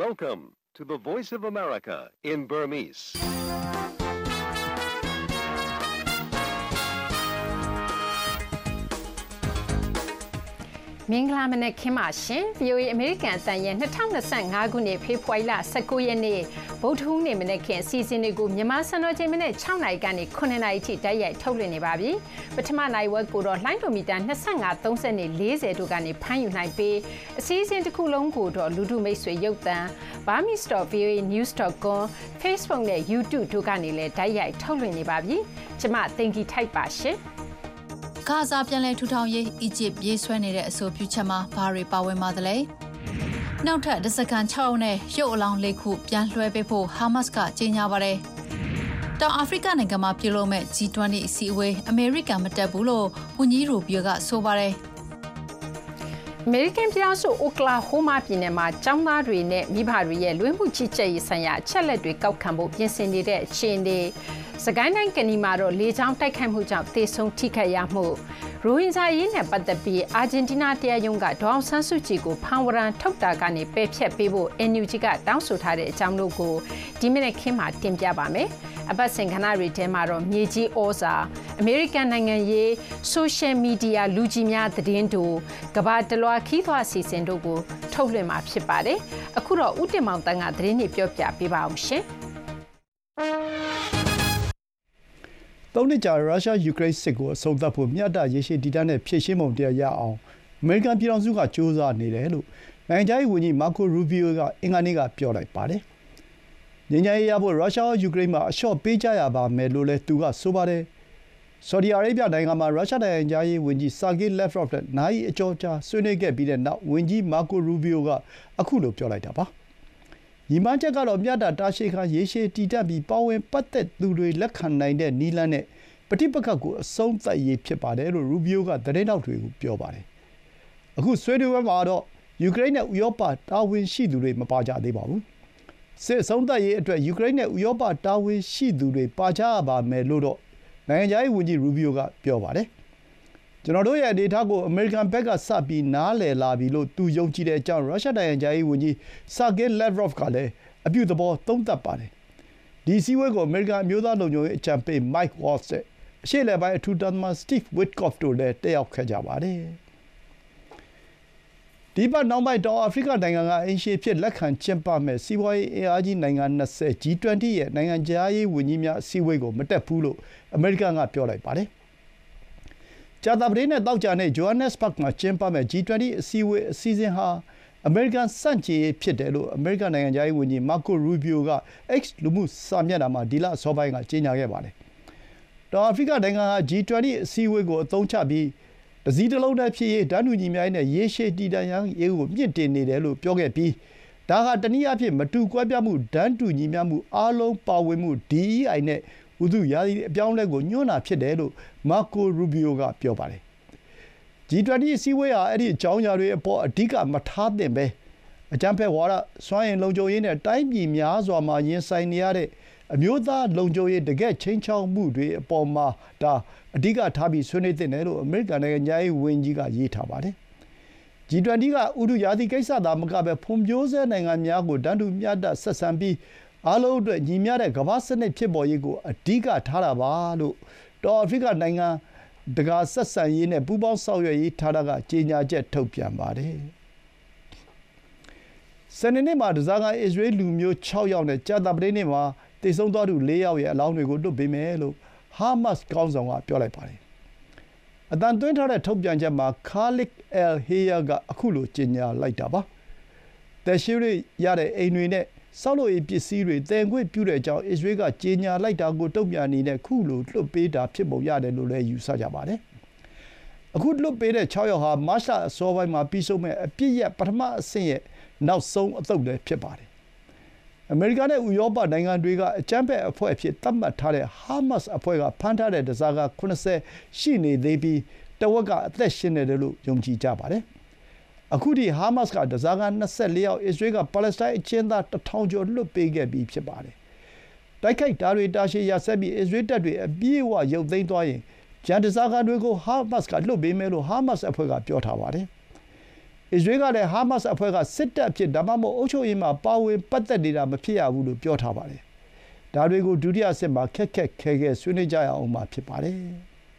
Welcome to the Voice of America in Burmese. ။မင်္ဂလာမနက်ခင်းပါရှင်။ VOA အမေရိကန်အသံရဲ့2025ခုနှစ်ဖေဖော်ဝါရီလ19ရက်နေ့ဗုဒ္ဓဟူးနေ့မနက်ခင်းအစီအစဉ်တွေကိုမြန်မာစံတော်ချိန်မနေ့6နာရီကနေ9နာရီထိတိုက်ရိုက်ထုတ်လွှင့်နေပါပြီ။ပထမနိုင်ဝက်ကိုတော့လိုင်းဒိုမီတာ25 30နဲ့40တို့ကနေဖမ်းယူနိုင်ပြီးအစီအစဉ်တစ်ခုလုံးကိုတော့လူထုမိတ်ဆွေရုပ်သံ burmese.voanews.com Facebook နဲ့ YouTube တို့ကနေလည်းတိုက်ရိုက်ထုတ်လွှင့်နေပါပြီ။ကျွန်မတင်ကြီးထိုက်ပါရှင်။ဂါဇာပြန်လည်ထူထောင်ရေးအီဂျစ်ပြေးဆွဲနေတဲ့အဆိုပြုချက်မှာဘာတွေပါဝင်ပါသလဲ။နောက်ထပ်တစ်စက္ကန့်6အောင်နဲ့ရုပ်အလောင်း၄ခုပြန်လွှဲပေးဖို့ဟာမတ်စ်ကကြေညာပါတယ်။တောင်အာဖရိကနိုင်ငံမှာပြုလုပ်မဲ့ G20 အစည်းအဝေးအမေရိကန်မတက်ဘူးလို့ဝန်ကြီးရူဘီယိုကဆိုပါတယ်။အမေရိကန်ပြည်ထောင်စုအိုကလာဟိုးမားပြည်နယ်မှာကျောင်းသားတွေနဲ့မိဘတွေရဲ့လူဝင်မှုကြီးကြပ်ရေးဆိုင်ရာအချက်လက်တွေကောက်ခံဖို့ပြင်ဆင်နေတဲ့အခြေအနေစကိုင်းတိုင်းကဏီမှာတော့လေကြောင်းတိုက်ခိုက်မှုကြောင့်သေဆုံးထိခိုက်ရမှုရိုဟင်ဂျာရေးနဲ့ပတ်သက်ပြီးအာဂျင်တီးနားတရားရုံးကဒေါအောင်ဆန်းစုကြည်ကိုဖမ်းဝရမ်းထုတ်တာကနေပယ်ဖျက်ပေးဖို့ NUG ကတောင်းဆိုထားတဲ့အကြောင်းတို့ကိုဒီမိနစ်ခင်းမှာတင်ပြပါမယ်။အပတ်စဉ်ခဏတွေထဲမှာတော့မြေကြီးဩဇာအမေရိကန်နိုင်ငံရေးဆိုရှယ်မီဒီယာလူကြီးများသတင်းတို့ကမ္ဘာတလွှာခီးသွွားစီစဉ်တို့ကိုထုတ်လွှင့်မှာဖြစ်ပါတယ်။အခုတော့ဦးတင်မောင်တန်းကသတင်းတွေပြောပြပေးပါအောင်ရှင်။ 3 နှစ်ကြာရုရှားယူကရိန်းစစ်ကိုအဆုံးသတ်ဖို့မျှတရေရှည်တည်တံ့တဲ့ဖြည့်ရှင်းပုံတရားရအောင်အမေရိကန်ပြည်ထောင်စုကကြိုးစားနေတယ်လို့နိုင်ငံခြားရေးဝန်ကြီးမာကိုရူဘီယိုကအင်္ဂါနေ့ကပြောလိုက်ပါတယ်။ငြိမ်းချမ်းရေးရဖို့ရုရှားယူကရိန်းမှာအလျှော့ပေးကြရပါမယ်လို့လည်းသူကဆိုပါတယ်။ဆော်ဒီအာရေဗျနိုင်ငံမှာရုရှားနိုင်ငံခြားရေးဝန်ကြီးဆာဂေးလက်ဗရော့ဗ်နဲ့နိုင်အကျော်ကြာဆွေးနွေးခဲ့ပြီးတဲ့နောက်ဝန်ကြီးမာကိုရူဘီယိုကအခုလိုပြောလိုက်တာပါ။ညီမချက်ကတော့မြတ်တာရှေခံရေရှည်တည်တတ်ပြီးပါဝင်ပတ်သက်သူတွေလက်ခံနိုင်တဲ့နီလန်းနဲ့ပဋိပက္ခကိုအဆုံးသတ်ရေးဖြစ်ပါတယ်လို့ရူဘီယိုကသတင်းတောက်တွေကိုပြောပါတယ်။အခုဆွေးနွေးပွဲမှာတော့ယူကရိန်းနဲ့ဥရောပတာဝန်ရှိသူတွေမပါကြသေးပါဘူး။စစ်အဆုံးသတ်ရေးအတွက်ယူကရိန်းနဲ့ဥရောပတာဝန်ရှိသူတွေပါကြရပါမယ်လို့တော့နိုင်ငံခြားရေးဝန်ကြီးရူဘီယိုကပြောပါတယ်။ကျွန်တော်တို့ရဲ့အနေအထားကိုအမေရိကန်ဘက်ကစပြီးနားလည်လာပြီလို့သူယုံကြည်တဲ့အကြောင်းရုရှားနိုင်ငံခြားရေးဝန်ကြီးဆာဂေးလက်ဗရော့ဗ်ကလည်းအပြုသဘောသုံးသပ်ပါတယ်။ဒီစည်းဝေးကိုအမေရိကန်အမျိုးသားလုံခြုံရေးအကြံပေးမိုက်ဝေါ့စ်အရှေ့အလယ်ပိုင်းအထူးသံတမန်စတိဗ်ဝစ်ကော့ဖ်တို့လည်းတက်ရောက်ခဲ့ကြပါတယ်။ဒီပတ်နောက်ပိုင်းတောင်အာဖရိကနိုင်ငံကအိမ်ရှင်ဖြစ်လက်ခံကျင်းပမဲ့စီးပွားရေးအင်အားကြီးနိုင်ငံ20 G20 ရဲ့နိုင်ငံခြားရေးဝန်ကြီးများအစည်းအဝေးကိုမတက်ဘူးလို့အမေရိကန်ကပြောလိုက်ပါတယ်။ကြာသပတေးနဲ့သောကြာနေ့ဂျိုဟန်နက်စ်ဘတ်မှာကျင်းပမဲ့ G20 အစည်းအဝေးအစီအစဉ်ဟာအမေရိကန်စန့်ကျင်ရေးဖြစ်တယ်လို့အမေရိကန်နိုင်ငံခြားရေးဝန်ကြီးမာကိုရူဘီယိုက X လူမှုစာမျက်နှာမှာဒီလအစောပိုင်းကကြေညာခဲ့ပါတယ်။တောင်အာဖရိကနိုင်ငံဟာ G20 အစည်းအဝေးကိုအသုံးချပြီးတစည်းတစ်လုံးတည်းဖြစ်ရေးတန်းတူညီမျှရေးနဲ့ရေရှည်တည်တံ့ရေးကိုမြင့်တင်နေတယ်လို့ပြောခဲ့ပြီးဒါဟာတနည်းအားဖြင့်မတူကွဲပြားမှုတန်းတူညီမျှမှုအားလုံးပါဝင်မှု DEI နဲ့ဥတုရာသီအပြောင်းအလဲကိုညွှန်းတာဖြစ်တယ်လို့မာကိုရူဘီယိုကပြောပါတယ်။ G20 အစည်းအဝေးဟာအဲ့ဒီအကြောင်းအရာတွေအပေါ်အဓိကမထားသင့်ပဲအကြမ်းဖက်ဝါဒစွမ်းအင်လုံခြုံရေးနဲ့တိုင်းပြည်များစွာမှာရင်ဆိုင်နေရတဲ့အမျိုးသားလုံခြုံရေးတကယ့်ချိန်ချောက်မှုတွေအပေါ်မှာဒါအဓိကထားပြီးဆွေးနွေးသင့်တယ်လို့အမေရိကန်နိုင်ငံခြားရေးဝန်ကြီးကရေးထားပါတယ်။ G20 ကဥတုရာသီကိစ္စသာမကဘဲဖွံ့ဖြိုးဆဲနိုင်ငံများကိုတန်းတူမျှတဆက်ဆံပြီးအားလုံးအတွက်ညီမျှတဲ့ကမ္ဘာစနစ်ဖြစ်ပေါ်ရေးကိုအဓိကထားတာပါလို့တောင်အာဖရိကနိုင်ငံတကာဆက်ဆံရေးနဲ့ပူးပေါင်းဆောင်ရွက်ရေးဌာနကကြေညာချက်ထုတ်ပြန်ပါတယ်။စနေနေ့မှာဓားစာခံအစ္စရေးလူမျိုး6ယောက်နဲ့ကြာသပတေးနေ့မှာသေဆုံးသွားသူ4ယောက်ရဲ့အလောင်းတွေကိုလွှတ်ပေးမယ်လို့ဟာမတ်စ်ခေါင်းဆောင်ကပြောလိုက်ပါတယ်။အသံသွင်းထားတဲ့ထုတ်ပြန်ချက်မှာခါလစ်အယ်ဟေးယာကအခုလိုကြေညာလိုက်တာပါ။သက်ရှိရတဲ့အိမ်တွေနဲ့ဆောက်လုပ်ရေးပစ္စည်းတွေသယ်ခွင့်ပြုတဲ့အကြောင်းအစ္စရေးကကြေညာလိုက်တာကိုတုံ့ပြန်နေတဲ့ခုလိုလွှတ်ပေးတာဖြစ်ပုံရတယ်လို့လည်းယူဆကြပါတယ်။အခုလွှတ်ပေးတဲ့6ယောက်ဟာမတ်လအစောပိုင်းမှာပြီးဆုံးမဲ့အပြစ်ရပထမအဆင့်ရဲ့နောက်ဆုံးအသုတ်လည်းဖြစ်ပါတယ်။အမေရိကန်နဲ့ဥရောပနိုင်ငံတွေကအကြမ်းဖက်အဖွဲ့အဖြစ်သတ်မှတ်ထားတဲ့ဟာမတ်စ်အဖွဲ့ကဖမ်းထားတဲ့ဓားစာခံ80ရှိနေသေးပြီးတဝက်ကအသက်ရှင်နေတယ်လို့ယုံကြည်ကြပါတယ်။အခုထိဟာမတ်စ်ကဓားစာခံ24ယောက်အစ္စရေးကပါလက်စတိုင်းအကျဉ်းသား1000ကျော်လွှတ်ပေးခဲ့ပြီးဖြစ်ပါတယ်။တိုက်ခိုက်တာတွေတာရှည်ရဆက်ပြီးအစ္စရေးတပ်တွေအပြည့်အဝရုပ်သိမ်းသွားရင်ဂျန်ဓားစာခံတွေကိုဟာမတ်စ်ကလွှတ်ပေးမယ်လို့ဟာမတ်စ်အဖွဲ့ကပြောထားပါတယ်။အစ္စရေးကလည်းဟာမတ်စ်အဖွဲ့ကစစ်တပ်အဖြစ်ဒါမှမဟုတ်အုပ်ချုပ်ရေးမှာပါဝင်ပတ်သက်နေတာမဖြစ်ရဘူးလို့ပြောထားပါတယ်။ဒါတွေကိုဒုတိယစစ်မှာခက်ခက်ခဲခဲဆွေးနွေးကြရအောင်မှာဖြစ်ပါတယ်။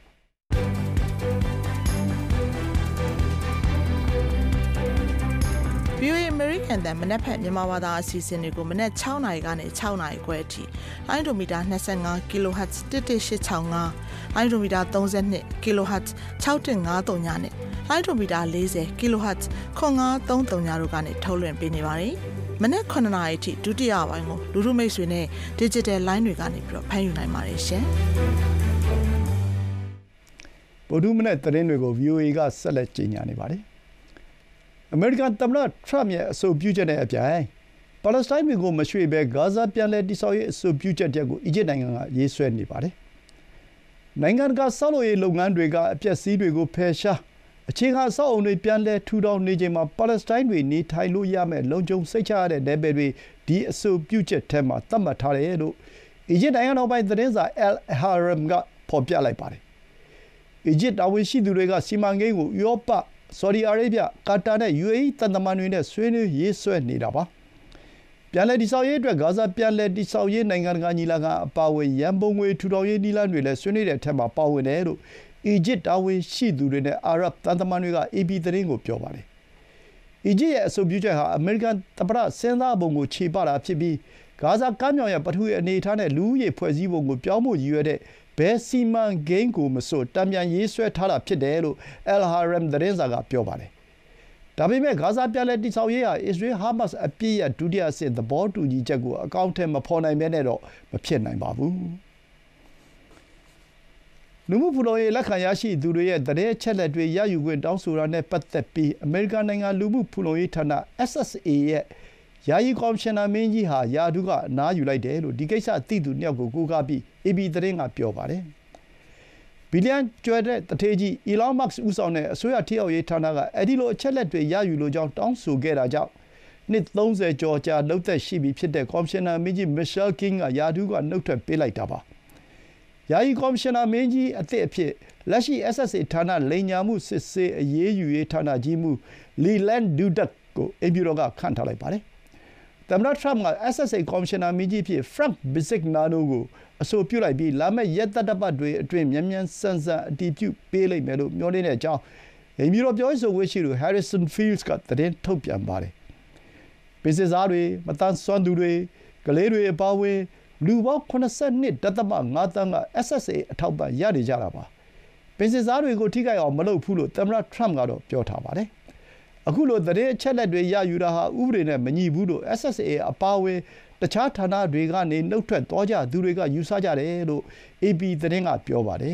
VOA American တန်မနက်ဖြန်မြန်မာဘာသာအစီအစဉ်တွေကိုမနက်6:00 နာရီကနေ6:00 နာရီခွဲအထိလိုင်းဒိုမီတာ25 kHz 11865လိုင်းဒိုမီတာ32 kHz 6153ညနဲ့လိုင်းဒိုမီတာ40 kHz 9533ညတို့ကနေထုတ်လွှင့်ပေးနေပါတယ်။မနက်9:00 နာရီအထိဒုတိယပိုင်းကိုလူထုမိတ်ဆွေနဲ့ digital line တွေကနေပြီးတော့ဖမ်းယူနိုင်ပါတယ်ရှင်။ဗုဒ္ဓမနက်သတင်းတွေကို VOA ကဆက်လက်ကြေညာနေပါတယ်။အမေရိကန်သမ္မတထရမ့်ရဲ့အဆိုပြုချက်နဲ့အပြိုင်ပါလက်စတိုင်းတွေကိုမရွှေ့ဘဲဂါဇာပြန်လည်တည်ဆောက်ရေးအဆိုပြုချက်ကိုအီဂျစ်နိုင်ငံကရေးဆွဲနေပါတယ်။နိုင်ငံတကာဆောက်လုပ်ရေးလုပ်ငန်းတွေကအပျက်စီးတွေကိုဖယ်ရှားအခြေခံအဆောက်အအုံတွေပြန်လည်ထူထောင်နေချိန်မှာပါလက်စတိုင်းတွေနေထိုင်လို့ရမယ့်လုံခြုံစိတ်ချရတဲ့နယ်ပယ်တွေဒီအဆိုပြုချက်ထဲမှာသတ်မှတ်ထားတယ်လို့အီဂျစ်နိုင်ငံတော်ပိုင်သတင်းစာ Al Ahram ကဖော်ပြလိုက်ပါတယ်။အီဂျစ်တာဝန်ရှိသူတွေကစီမံကိန်းကိုဥရောပဆော်ဒီအာရေဗျ၊ကာတာနဲ့ UAE သံတမန်တွေနဲ့ဆွေးနွေးရေးဆွဲနေတာပါ။ပြန်လည်တည်ဆောက်ရေးအတွက်ဂါဇာပြန်လည်တည်ဆောက်ရေးနိုင်ငံတကာညီလာခံအပါအဝင်ရန်ပုံငွေထူထောင်ရေးနည်းလမ်းတွေလည်းဆွေးနွေးတဲ့အထက်မှာပါဝင်တယ်လို့အီဂျစ်တာဝန်ရှိသူတွေနဲ့အာရပ်သံတမန်တွေက AP သတင်းကိုပြောပါတယ်။အီဂျစ်ရဲ့အဆိုပြုချက်ဟာအမေရိကန်သမ္မတစဉ်းစားပုံကိုခြေပတာဖြစ်ပြီးဂါဇာကမ်းမြောင်ရဲ့ပထဝီအနေအထားနဲ့လူဦးရေဖွဲ့စည်းပုံကိုပြောင်းဖို့ရည်ရွယ်တဲ့ဘယ်စီမံကိန်းကိုမဆိုတံပြန်ရေးဆွဲထားတာဖြစ်တယ်လို့ Al Ahram သတင်းစာကပြောပါတယ်။ဒါပေမဲ့ဂါဇာပြန်လည်တည်ဆောက်ရေးဟာအစ္စရေးဟာမတ်စ်အပြည့်ရဒုတိယစစ်သဘောတူညီချက်ကိုအကောင့်ထဲမဖော်နိုင်ဘဲနဲ့တော့မဖြစ်နိုင်ပါဘူး။လူမှုဖူလုံရေးလက်ခံရရှိသူတွေရဲ့သတင်းအချက်အလက်တွေရယူခွင့်တောင်းဆိုတာနဲ့ပတ်သက်ပြီးအမေရိကန်နိုင်ငံလူမှုဖူလုံရေးဌာန SSA ရဲ့ယာယီကော်မရှင်နာမင်းကြီးဟာရာထူးကအနားယူလိုက်တယ်လို့ဒီကိစ္စသိသူနှစ်ယောက်ကိုကိုးကားပြီး AP သတင်းကပြောပါတယ်။ဘီလီယံကျွဲတဲ့တထေးကြီး Elon Musk ဦးဆောင်တဲ့အစိုးရထိရောက်ရေးဌာနကအဲဒီလိုအချက်အလက်တွေရယူလိုကြောင်းတောင်းဆိုခဲ့တာကြောင့်နှစ်30ကျော်ကြာလုပ်သက်ရှိပြီဖြစ်တဲ့ကော်မရှင်နာမင်းကြီး Michelle King ကရာထူးကနှုတ်ထွက်ပေးလိုက်တာပါ။ယာယီကော်မရှင်နာမင်းကြီးအသစ်အဖြစ်လက်ရှိ SSA ဌာနလိမ်ညာမှုစစ်ဆေးအရေးယူရေးဌာနကြီးမှူး Leland Dudack ကိုအိမ်ဖြူတော်ကခန့်ထားလိုက်ပါတယ်။သမ္မတထရမ့်က SSA ကော်မရှင်နာမင်းကြီးအဖြစ် Frank Bisignano ကိုအဆိုပြုလိုက်ပြီးလာမယ့်ရက်သတ္တပတ်တွေအတွင်းမြန်မြန်ဆန်ဆန်အတည်ပြုပေးလိမ့်မယ်လို့မျှော်လင့်တဲ့အကြောင်းအိမ်ဖြူတော်ပြောရေးဆိုခွင့်ရှိသူ Harrison Fields ကသတင်းထုတ်ပြန်ပါတယ်။ပင်စင်စားတွေမတန်းစွမ်းသူတွေကလေးတွေအပါအဝင်လူပေါင်း82.5 သန်းက SSA အထောက်ပံ့ရနေကြတာပါ။ပင်စင်စားတွေကိုထိခိုက်အောင်မလုပ်ဘူးလို့သမ္မတထရမ့်ကတော့ပြောထားပါတယ်။အခုလိုသတင်းအချက်အလက်တွေရယူတာဟာဥပဒေနဲ့မညီဘူးလို့ SSA အပါအဝင်တခြားဌာနတွေကနေနှုတ်ထွက်သွားကြသူတွေကယူဆကြတယ်လို့ AP သတင်းကပြောပါတယ်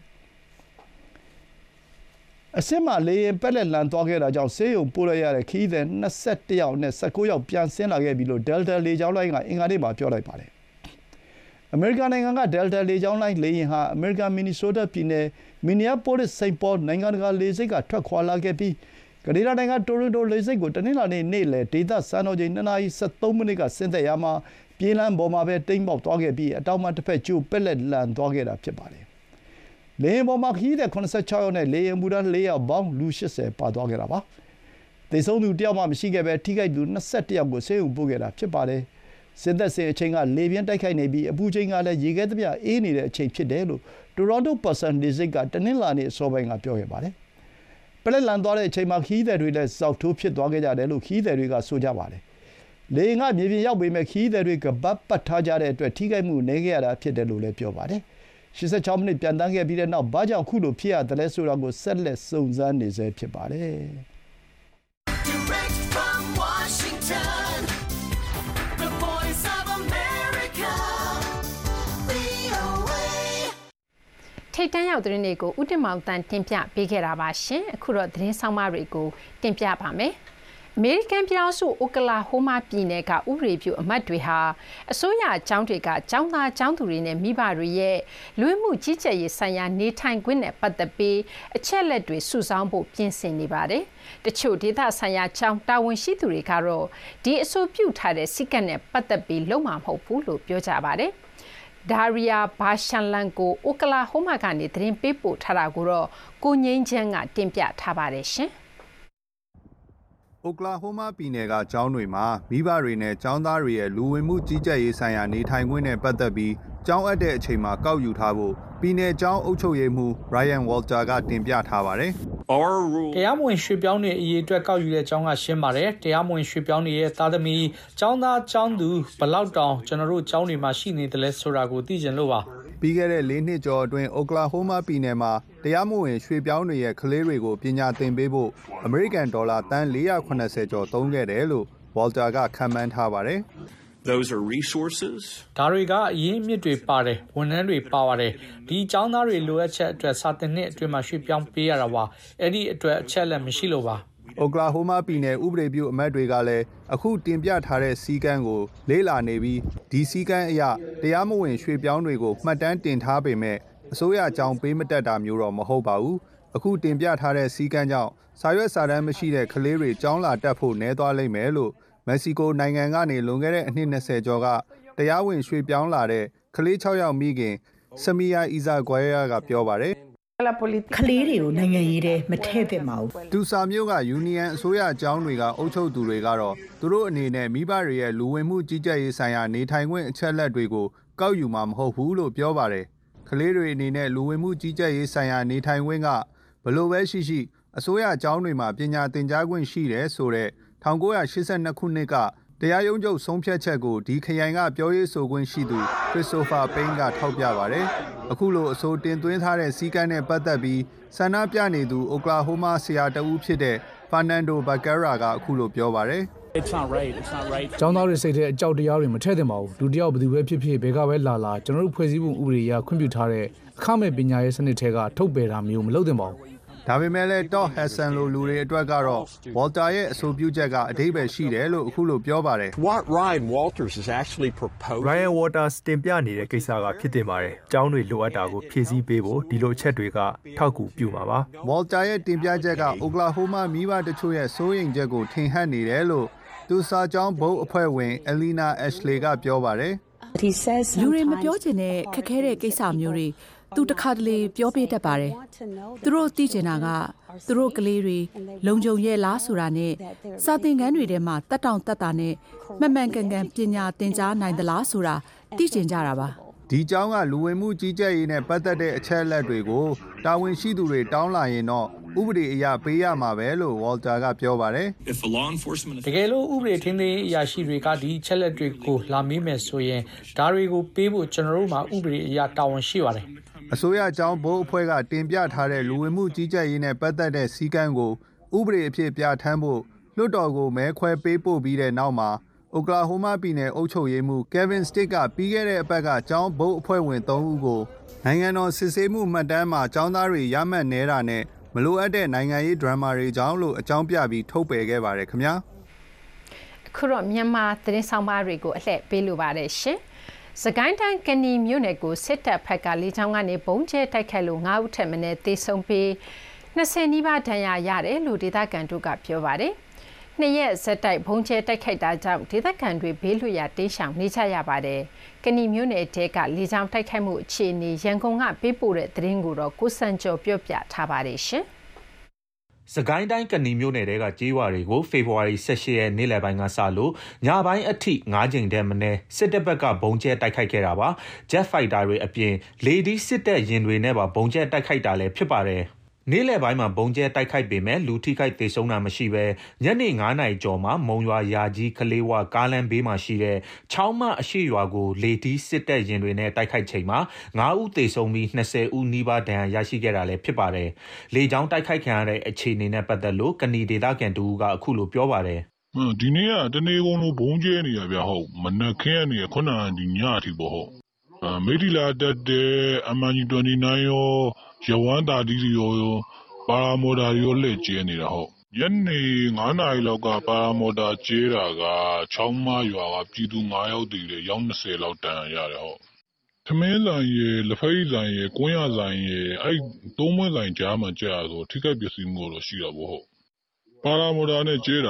။အစစ်မှလေယာဉ်ပက်လက်လန်သွားခဲ့တာကြောင့်ဆေးရုံပို့လိုက်ရတဲ့ခရီးသည်21ယောက်နဲ့19ယောက်ပြန်ဆင်းလာခဲ့ပြီလို့ Delta လေကြောင်းလိုင်းကအင်္ဂါနေ့မှာပြောလိုက်ပါတယ်။အမေရိကန်နိုင်ငံက Delta လေကြောင်းလိုင်းလေယာဉ်ဟာအမေရိကန်မင်နီဆိုးတားပြည်နယ် Minneapolis St. Paul နိုင်ငံတကာလေဆိပ်ကထွက်ခွာလာခဲ့ပြီးကနေဒါနိုင်ငံတိုရွန်တိုလေဆိပ်ကိုတနင်္လာနေ့နေ့လယ်ဒေသစံတော်ချိန်2:13 မိနစ်ကဆင်းသက်ရာမှာပြေးလမ်းပေါ်မှာပဲတိမ်းပေါက်သွားခဲ့ပြီးအတောင်မှတစ်ဖက်ကျိုးပက်လက်လန်သွားခဲ့တာဖြစ်ပါတယ်။လေယာဉ်ပေါ်မှာခရီးသည်86ယောက်နဲ့လေယာဉ်ဘူတာ4ယောက်ပေါင်းလူ80ပါသွားခဲ့တာပါ။သေဆုံးသူ1ယောက်မှမရှိခဲ့ပဲထိခိုက်သူ21ယောက်ကိုဆေးရုံပို့ခဲ့တာဖြစ်ပါတယ်။ဆင်းသက်စဉ်အချိန်ကလေပြင်းတိုက်ခိုက်နေပြီးအပူချိန်ကလည်းရေခဲသမျှအေးနေတဲ့အချိန်ဖြစ်တယ်လို့ Toronto Person လေဆိပ်ကတနင်္လာနေ့အစောပိုင်းကပြောခဲ့ပါတယ်။ပလက်လန်သွားတဲ့အချိန်မှာခရီးသည်တွေလည်းစောက်ထိုးဖြစ်သွားခဲ့ကြတယ်လို့ခရီးသည်တွေကဆိုကြပါတယ်။လေယာဉ်ကမြေပြင်ရောက်ပေမဲ့ခရီးသည်တွေကပတ်ပတ်ထားကြတဲ့အတွက်ထိခိုက်မှုနည်းခဲ့ရတာဖြစ်တယ်လို့လည်းပြောပါတယ်။86မိနစ်ပြန်တန်းခဲ့ပြီးတဲ့နောက်ဘာကြောင့်ခုလိုဖြစ်ရတယ်လဲဆိုတာကိုဆက်လက်စုံစမ်းနေဆဲဖြစ်ပါတယ်။ Direct from Washington, the voice of America, VOA. ထိတ်တန့်ရောက်သတင်းတွေကိုဥတင်မောင်တန်တင်ပြပေးခဲ့တာပါရှင်။အခုတော့သတင်းဆောင်မတွေကိုတင်ပြပါမယ်။အမေရိကန်ပြည်ထောင်စုအိုကလာဟိုးမားပြည်နယ်ကဥပဒေပြုအမတ်တွေဟာအစိုးရအကြောင်းတွေကကျောင်းသားကျောင်းသူတွေနဲ့မိဘတွေရဲ့လူမှုကြီးကြပ်ရေးဆိုင်ရာနေထိုင်ခွင့်နဲ့ပတ်သက်ပြီးအချက်အလက်တွေစုဆောင်းဖို့ပြင်ဆင်နေပါတယ်။တချို့ဒေသဆိုင်ရာကျောင်းတာဝန်ရှိသူတွေကတော့ဒီအဆိုပြုထားတဲ့စည်းကမ်းနဲ့ပတ်သက်ပြီးလုံးဝမဟုတ်ဘူးလို့ပြောကြပါတယ်။ဒါရီယာဘာရှန်လန်ကိုအိုကလာဟိုးမားကနေသတင်းပေးပို့ထားတာကိုတော့ကိုငိမ့်ချမ်းကတင်ပြထားပါတယ်ရှင်။အိုကလာဟိုးမားပြည်နယ်ကကျောင်းတွေမှာမိဘတွေနဲ့ကျောင်းသားတွေရဲ့လူဝင်မှုကြီးကြပ်ရေးဆိုင်ရာနေထိုင်ခွင့်နဲ့ပတ်သက်ပြီးကျောင်းအပ်တဲ့အချိန်မှာကောက်ယူထားဖို့ပြည်နယ်ကျောင်းအုပ်ချုပ်ရေးမှူး Ryan Walter ကတင်ပြထားပါတယ်။တရားမဝင်ရွှေပြောင်းတွေအရေးအတွက်ကောက်ယူတဲ့ကျောင်းကရှင်းပါတယ်။တရားမဝင်ရွှေပြောင်းတွေရဲ့သားသမီးကျောင်းသားကျောင်းသူဘလောက်တောင်ကျွန်တော်တို့ကျောင်းတွေမှာရှိနေတယ်လဲဆိုတာကိုသိချင်လို့ပါ။ပြီးခဲ့တဲ့၄နှစ်ကျော်အတွင်းအိုကလာဟိုးမားပြည်နယ်မှာတရားမဝင်ရွှေပြောင်းတွေရဲ့ကလေးတွေကိုပညာသင်ပေးဖို့အမေရိကန်ဒေါ်လာတန်း480ကျော်သုံးခဲ့တယ်လို့ Walter ကခန့်မှန်းထားပါတယ်။ Those are resources. ဒါတွေကအရင်းအမြစ်တွေပါတယ်ဝန်ထမ်းတွေပါပါတယ်ဒီကျောင်းသားတွေလိုအပ်ချက်အတွက်စာသင်နှစ်အတွင်းမှာရွှေ့ပြောင်းပေးရတာပါအဲ့ဒီအတွက်အချက်လက်မရှိလို့ပါအိုကလာဟိုးမားပြည်နယ်ဥပဒေပြုအမတ်တွေကလည်းအခုတင်ပြထားတဲ့စီကံကိုလေးလာနေပြီးဒီစီကံအရတရားမဝင်ရွှေပြောင်းတွေကိုမှတ်တမ်းတင်ထားပေမဲ့အစိုးရအကြောင်းပေးမတက်တာမျိုးတော့မဟုတ်ပါဘူးအခုတင်ပြထားတဲ့စီကံကြောင့်စာရွက်စာတမ်းမရှိတဲ့ကလေးတွေကျောင်းလာတက်ဖို့နှဲသွားလိမ့်မယ်လို့မက္ကဆီကိုနိုင်ငံကနေလွန်ခဲ့တဲ့အနှစ်20ကျော်ကတရားဝင်ရွှေ့ပြောင်းလာတဲ့ကလေး6ယောက်မိခင်ဆမီယာအီဇာဂွဲယာကပြောပါတယ်ကလေးတွေကိုနိုင်ငံရေးထဲမထည့်သင့်ပါဘူး။တူဆာမျိုးကယူနီယံအစိုးရအကြောင်းတွေကအုပ်ချုပ်သူတွေကတော့သူတို့အနေနဲ့မိဘတွေရဲ့လူဝင်မှုကြီးကြပ်ရေးဆိုင်ရာနေထိုင်ခွင့်အချက်လက်တွေကိုကောက်ယူမှာမဟုတ်ဘူးလို့ပြောပါတယ်။ကလေးတွေအနေနဲ့လူဝင်မှုကြီးကြပ်ရေးဆိုင်ရာနေထိုင်ခွင့်ကဘလို့ပဲရှိရှိအစိုးရအကြောင်းတွေမှာပညာသင်ကြားခွင့်ရှိတယ်ဆိုတဲ့1982ခုနှစ်ကတရားရုံးချုပ်ဆုံးဖြတ်ချက်ကိုဒီခရိုင်ကပြောရေးဆိုခွင့်ရှိသူခရစ်စတိုဖာပိန်းကထောက်ပြပါတယ်။အခုလိုအဆိုတင်သွင်းထားတဲ့စီကံနဲ့ပတ်သက်ပြီးဆန္ဒပြနေသူအိုကလာဟိုးမားဆရာတဦးဖြစ်တဲ့ဖာနန်ဒိုဘကာရာကအခုလိုပြောပါတယ်။ It's not right. It's not right. ကျောင်းသားတွေစိတ်ထဲအကြောက်တရားတွေမထည့်သင့်ပါဘူး။လူတယောက်ဘယ်သူပဲဖြစ်ဖြစ်ဘယ်ကပဲလာကျွန်တော်တို့ဖွဲ့စည်းပုံဥပဒေအရခွင့်ပြုထားတဲ့အခမဲ့ပညာရေးစနစ်ထဲကထုတ်ပယ်တာမျိုးမလုပ်သင့်ပါဘူး။ဒါပေမဲ့လည်းတော့ဟက်ဆန်လိုလူတွေအတွက်ကတော့ဝေါ်တာရဲ့အဆိုပြုချက်ကအဓိပ္ပာယ်ရှိတယ်လို့အခုလိုပြောပါတယ်။ What Ryan Walters is actually proposing. Ryan Walters တင်ပြနေတဲ့ကိစ္စကဖြစ်တင်ပါတယ်။ကျောင်းတွေလိုအပ်တာကိုဖြည့်ဆည်းပေးဖို့ဒီလိုအချက်တွေကထောက်ကူပြုမှာပါ။ဝေါ်တာရဲ့တင်ပြချက်ကအိုကလာဟိုးမားမိဘတချို့ရဲ့စိုးရိမ်ချက်ကိုထင်ဟပ်နေတယ်လို့သူစာကျောင်းဘုတ်အဖွဲ့ဝင်အလီနာအက်ရှ်လေကပြောပါတယ်။လူတွေမပြောချင်တဲ့ခက်ခဲတဲ့ကိစ္စမျိုးတွေသူတခါတလေပြောပေးတတ်ပါတယ်။သူတို့သိချင်တာကသူတို့ကလေးတွေလုံခြုံရဲ့လားဆိုတာနဲ့စာသင်ခန်းတွေထဲမှာတက်တောင့်တက်တာနဲ့မှန်မှန်ကန်ကန်ပညာသင်ကြားနိုင်သလားဆိုတာသိချင်ကြတာပါ။ဒီကျောင်းကလူဝင်မှုကြီးကြပ်ရေးနဲ့ပတ်သက်တဲ့အချက်အလက်တွေကိုတာဝန်ရှိသူတွေတောင်းလာရင်တော့ဥပဒေအရပေးရမှာပဲလို့ဝေါ်တာကပြောပါတယ်။တကယ်လို့ဥပဒေထင်းသေးအရာရှိတွေကဒီအချက်လက်တွေကိုလာမေးမယ်ဆိုရင်ဒါတွေကိုပေးဖို့ကျွန်တော်တို့မှာဥပဒေအရတာဝန်ရှိပါတယ်။အစိုးရအကြောင်းဘိုးအဖွဲ့ကတင်ပြထားတဲ့လူဝင်မှုကြီးကြပ်ရေးနဲ့ပတ်သက်တဲ့စည်းကမ်းကိုဥပဒေအဖြစ်ပြဋ္ဌာန်းဖို့လွှတ်တော်ကိုမဲခွဲပေးပို့ပြီးတဲ့နောက်မှာအိုကလာဟိုးမားပြည်နယ်အုပ်ချုပ်ရေးမှူး Kevin Stitt ကပြီးခဲ့တဲ့အပတ်ကအကြောင်းဘိုးအဖွဲ့ဝင်3ဦးကိုနိုင်ငံတော်စစ်ဆေးမှုမှတ်တမ်းမှာအကြောင်းသားတွေရမှတ်နေတာနဲ့မလိုအပ်တဲ့နိုင်ငံရေးဒရမာတွေကြောင့်လို့အကြောင်းပြပြီးထုတ်ပယ်ခဲ့ပါတယ်ခင်ဗျာအခုတော့မြန်မာသတင်းဆောင်ပါတွေကိုအလှည့်ပေးလိုပါတယ်ရှင်စကိုင်းတိုင်းကဏီမြို့နယ်ကိုစစ်တပ်ဖက်ကလေကြောင်းကနေဘုံကျဲတိုက်ခိုက်လို့9ဦးထက်မနည်းသေဆုံးပြီး20နီးပါးဒဏ်ရာရတယ်လို့ဒေသခံတို့ကပြောပါတယ်။နှစ်ရက်ဆက်တိုက်ဘုံကျဲတိုက်ခိုက်တာကြောင့်ဒေသခံတွေဘေးလွတ်ရာတိမ်းရှောင်နေကြရပါတယ်။ကဏီမြို့နယ်တဲကလေကြောင်းတိုက်ခိုက်မှုအခြေအနေရန်ကုန်ကပေးပို့တဲ့သတင်းကိုတော့ကိုစံကျော်ပြောပြထားပါတယ်ရှင်။စကိုင်းတိုင်းကဏီမြို့နယ်တဲကကြေးရွာတွေကိုဖေဖော်ဝါရီ18ရက်နေ့လယ်ပိုင်းကစလို့ညပိုင်းအထိ9ကြိမ်တည်းမနည်းစစ်တပ်ဘက်ကဘုံကျဲတိုက်ခိုက်ခဲ့တာပါ။ Jet Fighter တွေအပြင်လေဒီစစ်တပ်ရင်တွေနဲ့ပါဘုံကျဲတိုက်ခိုက်တာလည်းဖြစ်ပါတယ်။နေ့လယ်ပိုင်းမှာဘုံကျဲတိုက်ခိုက်ပေမဲ့လူထိခိုက်သေဆုံးတာမရှိဘဲညနေ9နာရီကျော်မှာမုံရွာရာကြီးကလေးဝကားလမ်းဘေးမှာရှိတဲ့ချောင်းမအရှိရွာကိုလေဒီစစ်တပ်ရင်တွေနဲ့တိုက်ခိုက်ချိန်မှာ9ဦးသေဆုံးပြီး20ဦးနီးပါးဒဏ်ရာရရှိခဲ့တာလည်းဖြစ်ပါတယ်။လေကြောင်းတိုက်ခိုက်ခံရတဲ့အခြေအနေနဲ့ပတ်သက်လို့ကဏီဒေသခံတူကအခုလိုပြောပါတယ်။ဒီနေ့ကတနေ့ကုန်လုံးဘုံကျဲနေရဗျဟုတ်မနက်ခင်းကနေခုနကဒီညအထိပေါ့ဟုတ်မိထီလာတက်တဲ့အမန်ကြီး29ရောရဝမ်းတာဒီရောပါရာမော်တာရောလက်ကျဲနေတာဟုတ်ညနေ9နာရီလောက်ကပါရာမော်တာကျဲတာကချောင်းမရွာကပြည်သူ9ယောက်တည်တယ်ရောင်း20လောက်တန်ရတယ်ဟုတ်သမင်းဆိုင်ရယ်လက်ဖက်ဆိုင်ရယ်ကွင်းရဆိုင်ရယ်အဲ့သုံးမွေးဆိုင်ကြားမှာကြာဆိုထိခိုက်ပစ္စည်းမျိုးတော့ရှိတာပေါ့ဟုတ်ပါရာမော်တာနဲ့ကျဲတာ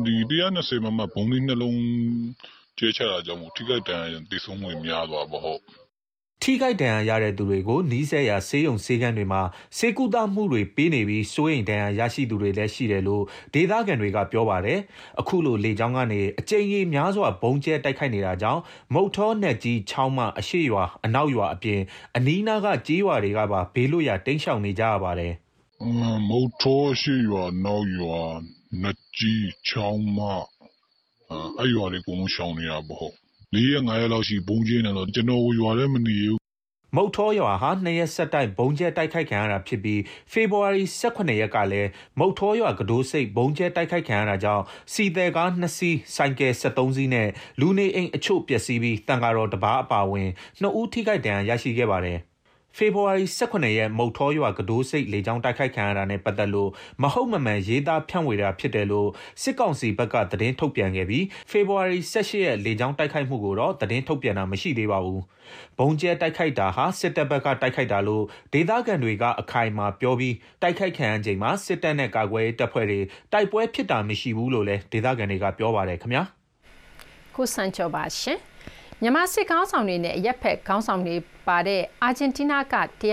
120မမဘုံလေးနှလုံးကျဲချတာကြောင့်ထိခိုက်တန်တေဆုံးမှုများသွားပေါ့ဟုတ်ထိခိုက်ဒဏ်ရာရတဲ့သူတွေကိုနီးစပ်ရာဆေးရုံဆေးခန်းတွေမှာဆေးကုသမှုတွေပေးနေပြီးစိုးရိမ်ဒဏ်ရာရရှိသူတွေလည်းရှိတယ်လို့ဒေသခံတွေကပြောပါတယ်။အခုလိုလေကြောင်းကနေအကြိမ်ကြီးများစွာဘုံကျဲတိုက်ခိုက်နေတာကြောင့်မုတ်ထောနဲ့ကြီးချောင်းမအရှိရွာအနောက်ရွာအပြင်အနီးနားကကြေးရွာတွေကပါဘေးလွတ်ရာတိမ်းရှောင်နေကြရပါတယ်မုတ်ထောရှိရွာနောက်ရွာနကြီးချောင်းမအဲ့ရွာတွေအကုန်လုံးရှောင်နေရပါဟုတ်၄ရက်၅ရက်လောက်ရှိဘုံကျင်းနေတော့ကျွန်တော်ရွာလည်းမနေဘူးမုတ်ထောရွာဟာ2ရက်ဆက်တိုက်ဘုံကျဲတိုက်ခိုက်ခံရတာဖြစ်ပြီးဖေဖော်ဝါရီ18ရက်ကလည်းမုတ်ထောရွာကဒိုးစိတ်ဘုံကျဲတိုက်ခိုက်ခံရတာကြောင့်စီသည်ကား2စီးဆိုင်ကယ်73စီးနဲ့လူနေအိမ်အချို့ပျက်စီးပြီးတန်ကာတော်တစ်ပါးအပါအဝင်2ဦးထိခိုက်ဒဏ်ရာရရှိခဲ့ပါတယ်ဖေဖော်ဝါရီ18ရက်မုတ်ထောရွာကဒိုးစိတ်လေကြောင်းတိုက်ခိုက်ခံရတာနဲ့ပတ်သက်လို့မဟုတ်မမှန်ရေးသားဖြန့်ဝေတာဖြစ်တယ်လို့စစ်ကောင်စီဘက်ကသတင်းထုတ်ပြန်ခဲ့ပြီးဖေဖော်ဝါရီ18ရက်လေကြောင်းတိုက်ခိုက်မှုကိုတော့သတင်းထုတ်ပြန်တာမရှိသေးပါဘူး။ဘုံကျဲတိုက်ခိုက်တာဟာစစ်တပ်ဘက်ကတိုက်ခိုက်တာလို့ဒေသခံတွေကအခိုင်အမာပြောပြီးတိုက်ခိုက်ခံရချိန်မှာစစ်တပ်နဲ့ကာကွယ်ရေးတပ်ဖွဲ့တွေတိုက်ပွဲဖြစ်တာမရှိဘူးလို့လည်းဒေသခံတွေကပြောပါတယ်ခင်ဗျာ။ကိုစံကျော်ပါရှင်။မြန်မာစစ်ခေါင်းဆောင်တွေနဲ့ရက်ဖက်ခေါင်းဆောင်တွေပါတဲ့အာဂျင်တီးနား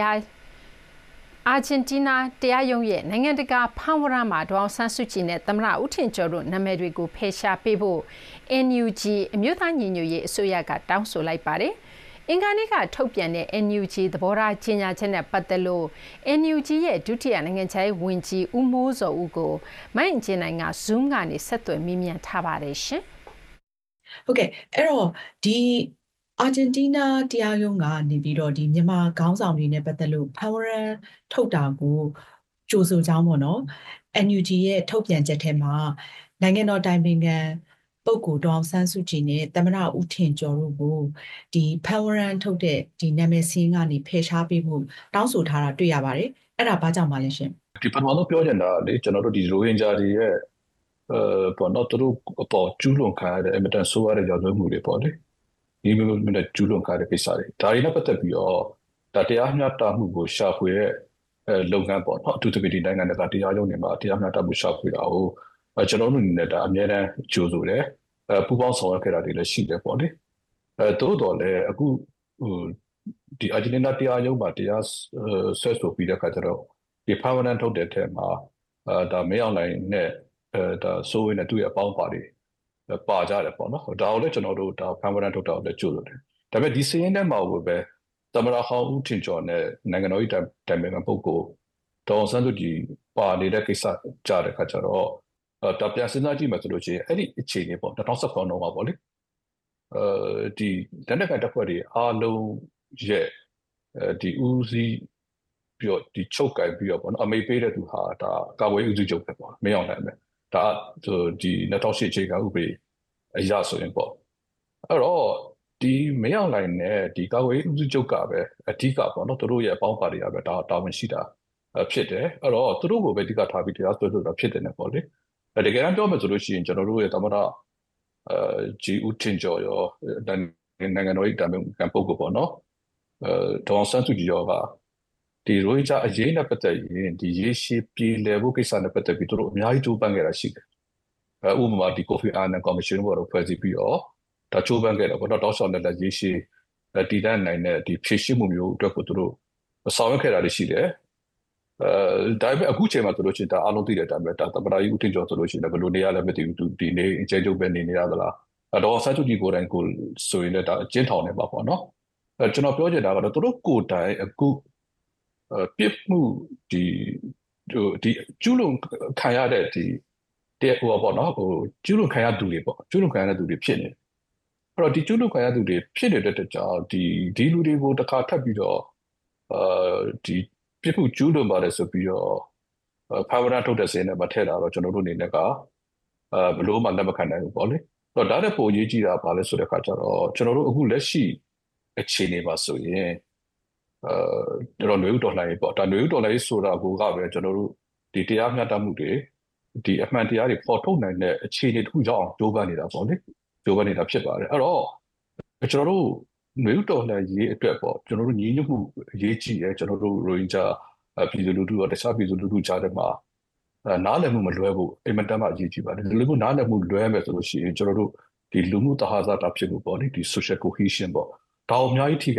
တရားရုံးရဲ့နိုင်ငံတကာဖမ်းဝရမ်းမှာဒေါအောင်ဆန်းစုကြည်နဲ့သမ္မတဦးထင်ကျော်တို့နာမည်တွေကိုဖယ်ရှားပေးဖို့ NUG အမျိုးသားညီညွတ်ရေးအစိုးရကတောင်းဆိုလိုက်ပါတယ်။အင်္ဂါနေ့ကထုတ်ပြန်တဲ့ NUG သဘောထားကြေညာချက်နဲ့ပတ်သက်လို့ NUG ရဲ့ဒုတိယနိုင်ငံခြားရေးဝန်ကြီးဦးမိုးစောဦးကိုမိုင်းကျင်းနိုင်က Zoom ကနေဆက်သွယ်မေးမြန်းထားပါတယ်ရှင်။ဟုတ်ကဲ့အဲ့တော့ဒီအာဂျင်တီးနားတရားရုံးကနေပြီးတော့ဒီမြန်မာခေါင်းဆောင်တွေနဲ့ပတ်သက်လို့ဖမ်းဝရမ်းထုတ်တာကိုကြိုဆိုကြောင်းပေါ့နော် NUG ရဲ့ထုတ်ပြန်ချက်ထဲမှာနိုင်ငံတော်တိုင်ပင်ခံပုဂ္ဂိုလ်ဒေါအောင်ဆန်းစုကြည်နဲ့သမ္မတဦးထင်ကျော်တို့ကိုဒီဖမ်းဝရမ်းထုတ်တဲ့ဒီနာမည်စင်းကနေဖယ်ရှားပေးဖို့တောင်းဆိုထားတာတွေ့ရပါတယ်အဲ့ဒါဘာကြောင့်ပါလဲရှင်ဒီပထမဆုံးပြောချင်တာလေကျွန်တော်တို့ဒီရိုဟင်ဂျာတွေရဲ့ပေါ်တော့သူတို့အပေါ်ကျူးလွန်ခံရတဲ့အင်မတန်ဆိုးရတဲ့ကြောက်ရွံ့မှုတွေပေါ့လေဒီမျိုးနဲ့ကျူးလွန်ခံရတဲ့ကိစ္စတွေဒါတွေနဲ့ပတ်သက်ပြီးတော့တရားမျှတမှုကိုရှာဖွေတဲ့လုပ်ငန်းပေါ့နော်အထူးသဖြင့်ဒီနိုင်ငံတကာတရားရုံးတွေမှာတရားမျှတမှုရှာဖွေတာကိုကျွန်တော်တို့အနေနဲ့ဒါအများအားကြိုးဆိုတယ်ပူပေါင်းဆောင်ရွက်ခဲ့တာတွေလည်းရှိတယ်ပေါ့လေတိုးတော်လည်းအခုဒီအာဂျင်တီးနားတရားရုံးမှာတရားဆွဲဆိုပြီးတဲ့အခါကျတော့ဒီဖမ်းဝရမ်းထုတ်တဲ့ထဲမှာဒါမင်းအောင်လှိုင်နဲ့ဒါဆိုရင်လည်းသူ့ရဲ့အပေါင်းပါတွေပါကြတယ်ပေါ့နော်ဒါကိုလည်းကျွန်တော်တို့ဒါဖမ်းဝရမ်းထုတ်တာကိုလည်းကြိုးလို့တယ်ဒါပေမဲ့ဒီစင်းထဲမှာပဲသမ္မတဟောင်းဦးထင်ကျော်နဲ့နိုင်ငံတော်၏တိုင်ပင်ခံပုဂ္ဂိုလ်ဒေါအောင်ဆန်းစုကြည်ပါနေတဲ့ကိစ္စကြားတဲ့အခါကျတော့ဒါပြန်စဉ်းစားကြည့်မှဆိုလို့ရှိရင်အဲ့ဒီအခြေအနေပေါ့2019တော့မှာပေါ့လေဒီလက်နက်ကိုင်တပ်ဖွဲ့တွေအားလုံးရဲ့ဒီဦးစီးပြီးတော့ဒီချုပ်ကိုင်ပြီးတော့ပေါ့နော်အမေပေးတဲ့သူဟာဒါကာကွယ်ဦးစီးချုပ်ပဲပေါ့မင်းအောင်နိုင်ပဲဒါဒီ2008ချိန်ကဥပဒေအရဆိုရင်ပေါ့အဲ့တော့ဒီမင်းအောင်နိုင်နဲ့ဒီကာကွယ်ဦးစီးချုပ်ကပဲအဓိကပေါ့နော်သူတို့ရဲ့အပေါင်းပါတွေကပဲဒါတာဝန်ရှိတာဖြစ်တယ်အဲ့တော့သူတို့ကိုပဲအဓိကထားပြီးတရားစွဲဆိုတာဖြစ်တယ်နဲ့ပေါ့လေတကယ်တမ်းပြောမယ်ဆိုလို့ရှိရင်ကျွန်တော်တို့ရဲ့သမ္မတဂျီဦးထင်ကျော်ရောနိုင်ငံတော်၏တာဝန်ခံပုဂ္ဂိုလ်ပေါ့နော်ဒေါအောင်ဆန်းစုကြည်ရောကဒီရိုဟင်ဂျာအရေးနဲ့ပတ်သက်ရင်ဒီရေရှည်ပြည်လည်ဖို့ကိစ္စနဲ့ပတ်သက်ပြီးတို့အများကြီးကြိုးပမ်းခဲ့တာရှိတယ်ဥပမာဒီကိုဖီအာနန်ကော်မရှင်ဘောတော့ဖွဲ့စည်းပြီးတော့ဒါကြိုးပမ်းခဲ့တယ်ပေါ့နော်တောက်လျှောက်နဲ့ရေရှည်တည်တံ့နိုင်တဲ့ဒီဖြည့်ရှင်းမှုမျိုးအတွက်ကိုတို့ဆောင်ရွက်ခဲ့တာတွေရှိတယ်ဒါပေမဲ့အခုချိန်မှာဆိုလို့ရှိရင်ဒါအားလုံးသိတဲ့အတိုင်းပဲဒါသမ္မတကြီးဦးထင်ကျော်ဆိုလို့ရှိရင်ဘယ်လိုနေရလဲမသိဘူးဒီနေအကျဉ်းချုပ်ပဲနေရသလားတော့ဆန်းစုကြည်ကိုယ်တိုင်ကိုဆိုရင်လည်းဒါအကျဉ်းထောင်နေပါပေါ့နော်ကျွန်တော်ပြောချင်တာကတော့တို့ကိုယ်တိုင်အခုပြစ်မှုဒီကျူးလွန်ခံရတဲ့ဒီဟိုပေါ့နော်ဟိုကျူးလွန်ခံရသူတွေပေါ့ကျူးလွန်ခံရတဲ့သူတွေဖြစ်နေအဲ့တော့ဒီကျူးလွန်ခံရသူတွေဖြစ်နေတဲ့တကြောင်ဒီလူတွေကိုတစ်ခါထပ်ပြီးတော့ဒီပြစ်မှုကျူးလွန်ပါတယ်ဆိုပြီးတော့ဖမ်းဝရမ်းထုတ်တဲ့စင်းနဲ့မထည့်တာတော့ကျွန်တော်တို့အနေနဲ့ကဘလို့မှလက်မခံနိုင်ဘူးပေါ့လေအဲ့တော့ဒါတဲ့ပုံရေးကြည့်တာပါလဲဆိုတဲ့အခါကျတော့ကျွန်တော်တို့အခုလက်ရှိအခြေအနေပါဆိုရင်ကျွန်တော်ຫນွေဥတော်လှန်ရေးပေါ့ဒါຫນွေဥတော်လှန်ရေးဆိုတာကိုကပဲကျွန်တော်တို့ဒီတရားမျှတမှုတွေဒီအမှန်တရားတွေပေါ်ထုတ်နိုင်တဲ့အခြေအနေတစ်ခုကြောင့်ကြိုးပမ်းနေတာပေါ့လေကြိုးပမ်းနေတာဖြစ်ပါတယ်အဲ့တော့ကျွန်တော်တို့ຫນွေဥတော်လှန်ရေးအတွက်ပေါ့ကျွန်တော်တို့ညီညွတ်မှုအရေးကြီးတယ်ကျွန်တော်တို့ရိုဟင်ဂျာပြည်သူလူထုရောတခြားပြည်သူလူထုကြားထဲမှာနားလည်မှုမလွဲဘူးအိမ်မတမ်းမှအရေးကြီးပါတယ်ဒီလိုမျိုးနားလည်မှုလွဲမယ်ဆိုလို့ရှိရင်ကျွန်တော်တို့ဒီလူမှုသဟဇာတဖြစ်ဖို့ပေါ့လေဒီ social cohesion ပေါ့ဒါအများကြီးထိခိုက်တယ်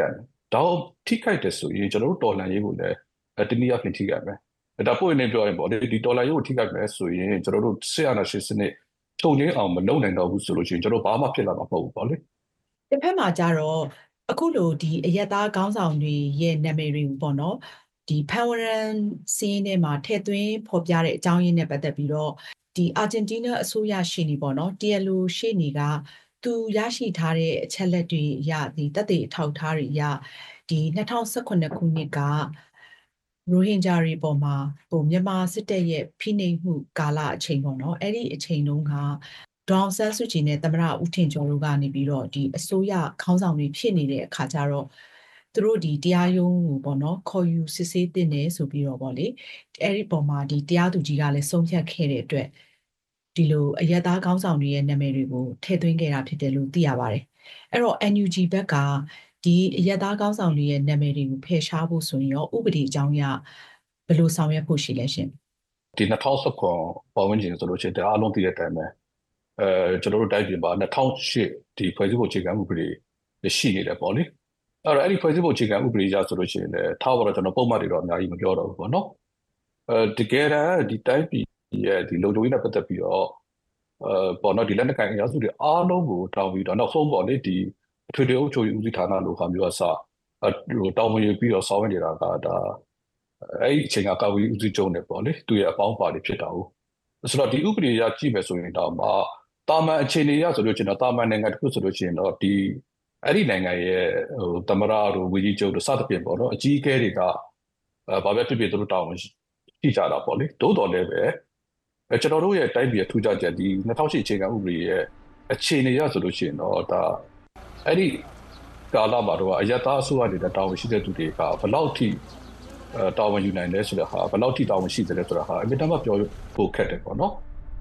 ဒါထိခိုက်တယ်ဆိုရင်ကျွန်တော်တို့တော်လှန်ရေးကိုလည်းတနည်းအားဖြင့်ထိခိုက်မယ်ဒါပို့နေပြောရင်ပေါ့ဒီတော်လှန်ရေးကိုထိခိုက်မယ်ဆိုရင်ကျွန်တော်တို့ဆရာနာရှင်စနစ်ချုပ်ငင်းအောင်မလုပ်နိုင်တော့ဘူးဆိုလို့ရှိရင်ကျွန်တော်ဘာမှဖြစ်လာမှာမဟုတ်ဘူးပေါ့လေတစ်ဖက်မှာကျတော့အခုလိုဒီအရက်သားခေါင်းဆောင်တွေရဲ့နာမည်တွေပေါ့နော်ဒီဖန်ဝရန်စီးရင်ထဲမှာထည့်သွင်းဖော်ပြတဲ့အကြောင်းရင်းနဲ့ပတ်သက်ပြီးတော့ဒီအာဂျင်တီးနားအစိုးရရှေ့နေပေါ့နော်TLO ရှေ့နေကသူရရှိထားတဲ့အချက်လက်တွေအရဒီတပ်တွေအထောက်ထားတွေအရဒီ2018ခုနှစ်ကရိုဟင်ဂျာတွေပေါ်မှာမြန်မာစစ်တပ်ရဲ့ဖိနှိပ်မှုကာလအချိန်ပေါ့နော်အဲ့ဒီအချိန်တုန်းကဒေါအောင်ဆန်းစုကြည်နဲ့သမ္မတဦးထင်ကျော်တို့ကနေပြီးတော့ဒီအစိုးရခေါင်းဆောင်တွေဖြစ်နေတဲ့အခါကျတော့သူတို့ဒီတရားရုံးကိုပေါ့နော်ခေါ်ယူစစ်ဆေးတင်တယ်ဆိုပြီးတော့ပေါ့လေအဲ့ဒီပုံမှာဒီတရားသူကြီးကလည်းဆုံးဖြတ်ခဲ့တဲ့အတွက်ဒီလိုအရက်သားခေါင်းဆောင်တွေရဲ့နာမည်တွေကိုထည့်သွင်းခဲ့တာဖြစ်တယ်လို့သိရပါတယ်အဲ့တော့ NUG ဘက်ကဒီအရက်သားခေါင်းဆောင်တွေရဲ့နာမည်တွေကိုဖယ်ရှားဖို့ဆိုရင်ရောဥပဒေအကြောင်းအရဘယ်လိုဆောင်ရွက်ဖို့ရှိလဲရှင်ဒီ2019ပတ်ဝန်းကျင်ဆိုလို့ရှိရင်အားလုံးသိတဲ့အတိုင်းပဲကျွန်တော်တို့တိုက်ပြည်မှာ2008ဒီဖွဲ့စည်းပုံအခြေခံဥပဒေရှိနေတယ်ပေါ့လေအဲ့ဒီဖွဲ့စည်းပုံအခြေခံဥပဒေရဆိုလို့ရှိရင်လည်းထားပါတော့ကျွန်တော်ပုံမှန်တွေတော့အများကြီးမပြောတော့ဘူးပေါ့နော်တကယ်တမ်းဒီတိုက်ပြည်ရဲ့ဒီလုံခြုံရေးနဲ့ပတ်သက်ပြီးတော့ပေါ့နော်ဒီလက်နက်ကိုင်အရာစုတွေအားလုံးကိုတောင်းပြီးတော့နောက်ဆုံးပေါ့လေဒီအထွေထွေအုပ်ချုပ်ရေးဦးစီးဌာနလိုဟာမျိုးအစတောင်းဝင်ပြီးတော့ဆောင်ရွက်နေတာကဒါအဲ့ဒီအချိန်ကကာဝေးဦးစီးချုပ်နဲ့ပေါ့လေသူရဲ့အပေါင်းပါတွေဖြစ်တာဟုတ်ဆိုတော့ဒီဥပဒေရကြည့်မယ်ဆိုရင်တော့တာမန်အခြေအနေရဆိုလို့ကျွန်တော်တာမန်နိုင်ငံတစ်ခုဆိုလို့ရှိရင်တော့ဒီအဲ့ဒီနိုင်ငံရဲ့သမရတို့ဝီကြီးချုပ်တို့စသဖြင့်ပေါ့နော်အကြီးအကဲတွေကဘာပဲဖြစ်ဖြစ်သူတို့တောင်းဝင်ရှိကြတာပေါ့လေတိုးတော်လည်းပဲကျွန်တော်တို့ရဲ့တိုက်ပြည်ထူးခြားချက်ဒီ2008အခြေခံဥပဒေရဲ့အခြေအနေရဆိုလို့ရှိရင်တော့ဒါအဲ့ဒီကာလမှာတော့အယက်သားအစိုးရတွေတောင်းဝင်ရှိတဲ့သူတွေကဘယ်လောက်ထိတာဝန်ယူနိုင်လဲဆိုတော့ဟာဘယ်လောက်ထိတာဝန်ရှိတယ်လဲဆိုတာဟာအမြဲတမ်းပြောဖို့ခက်တယ်ပေါ့နော်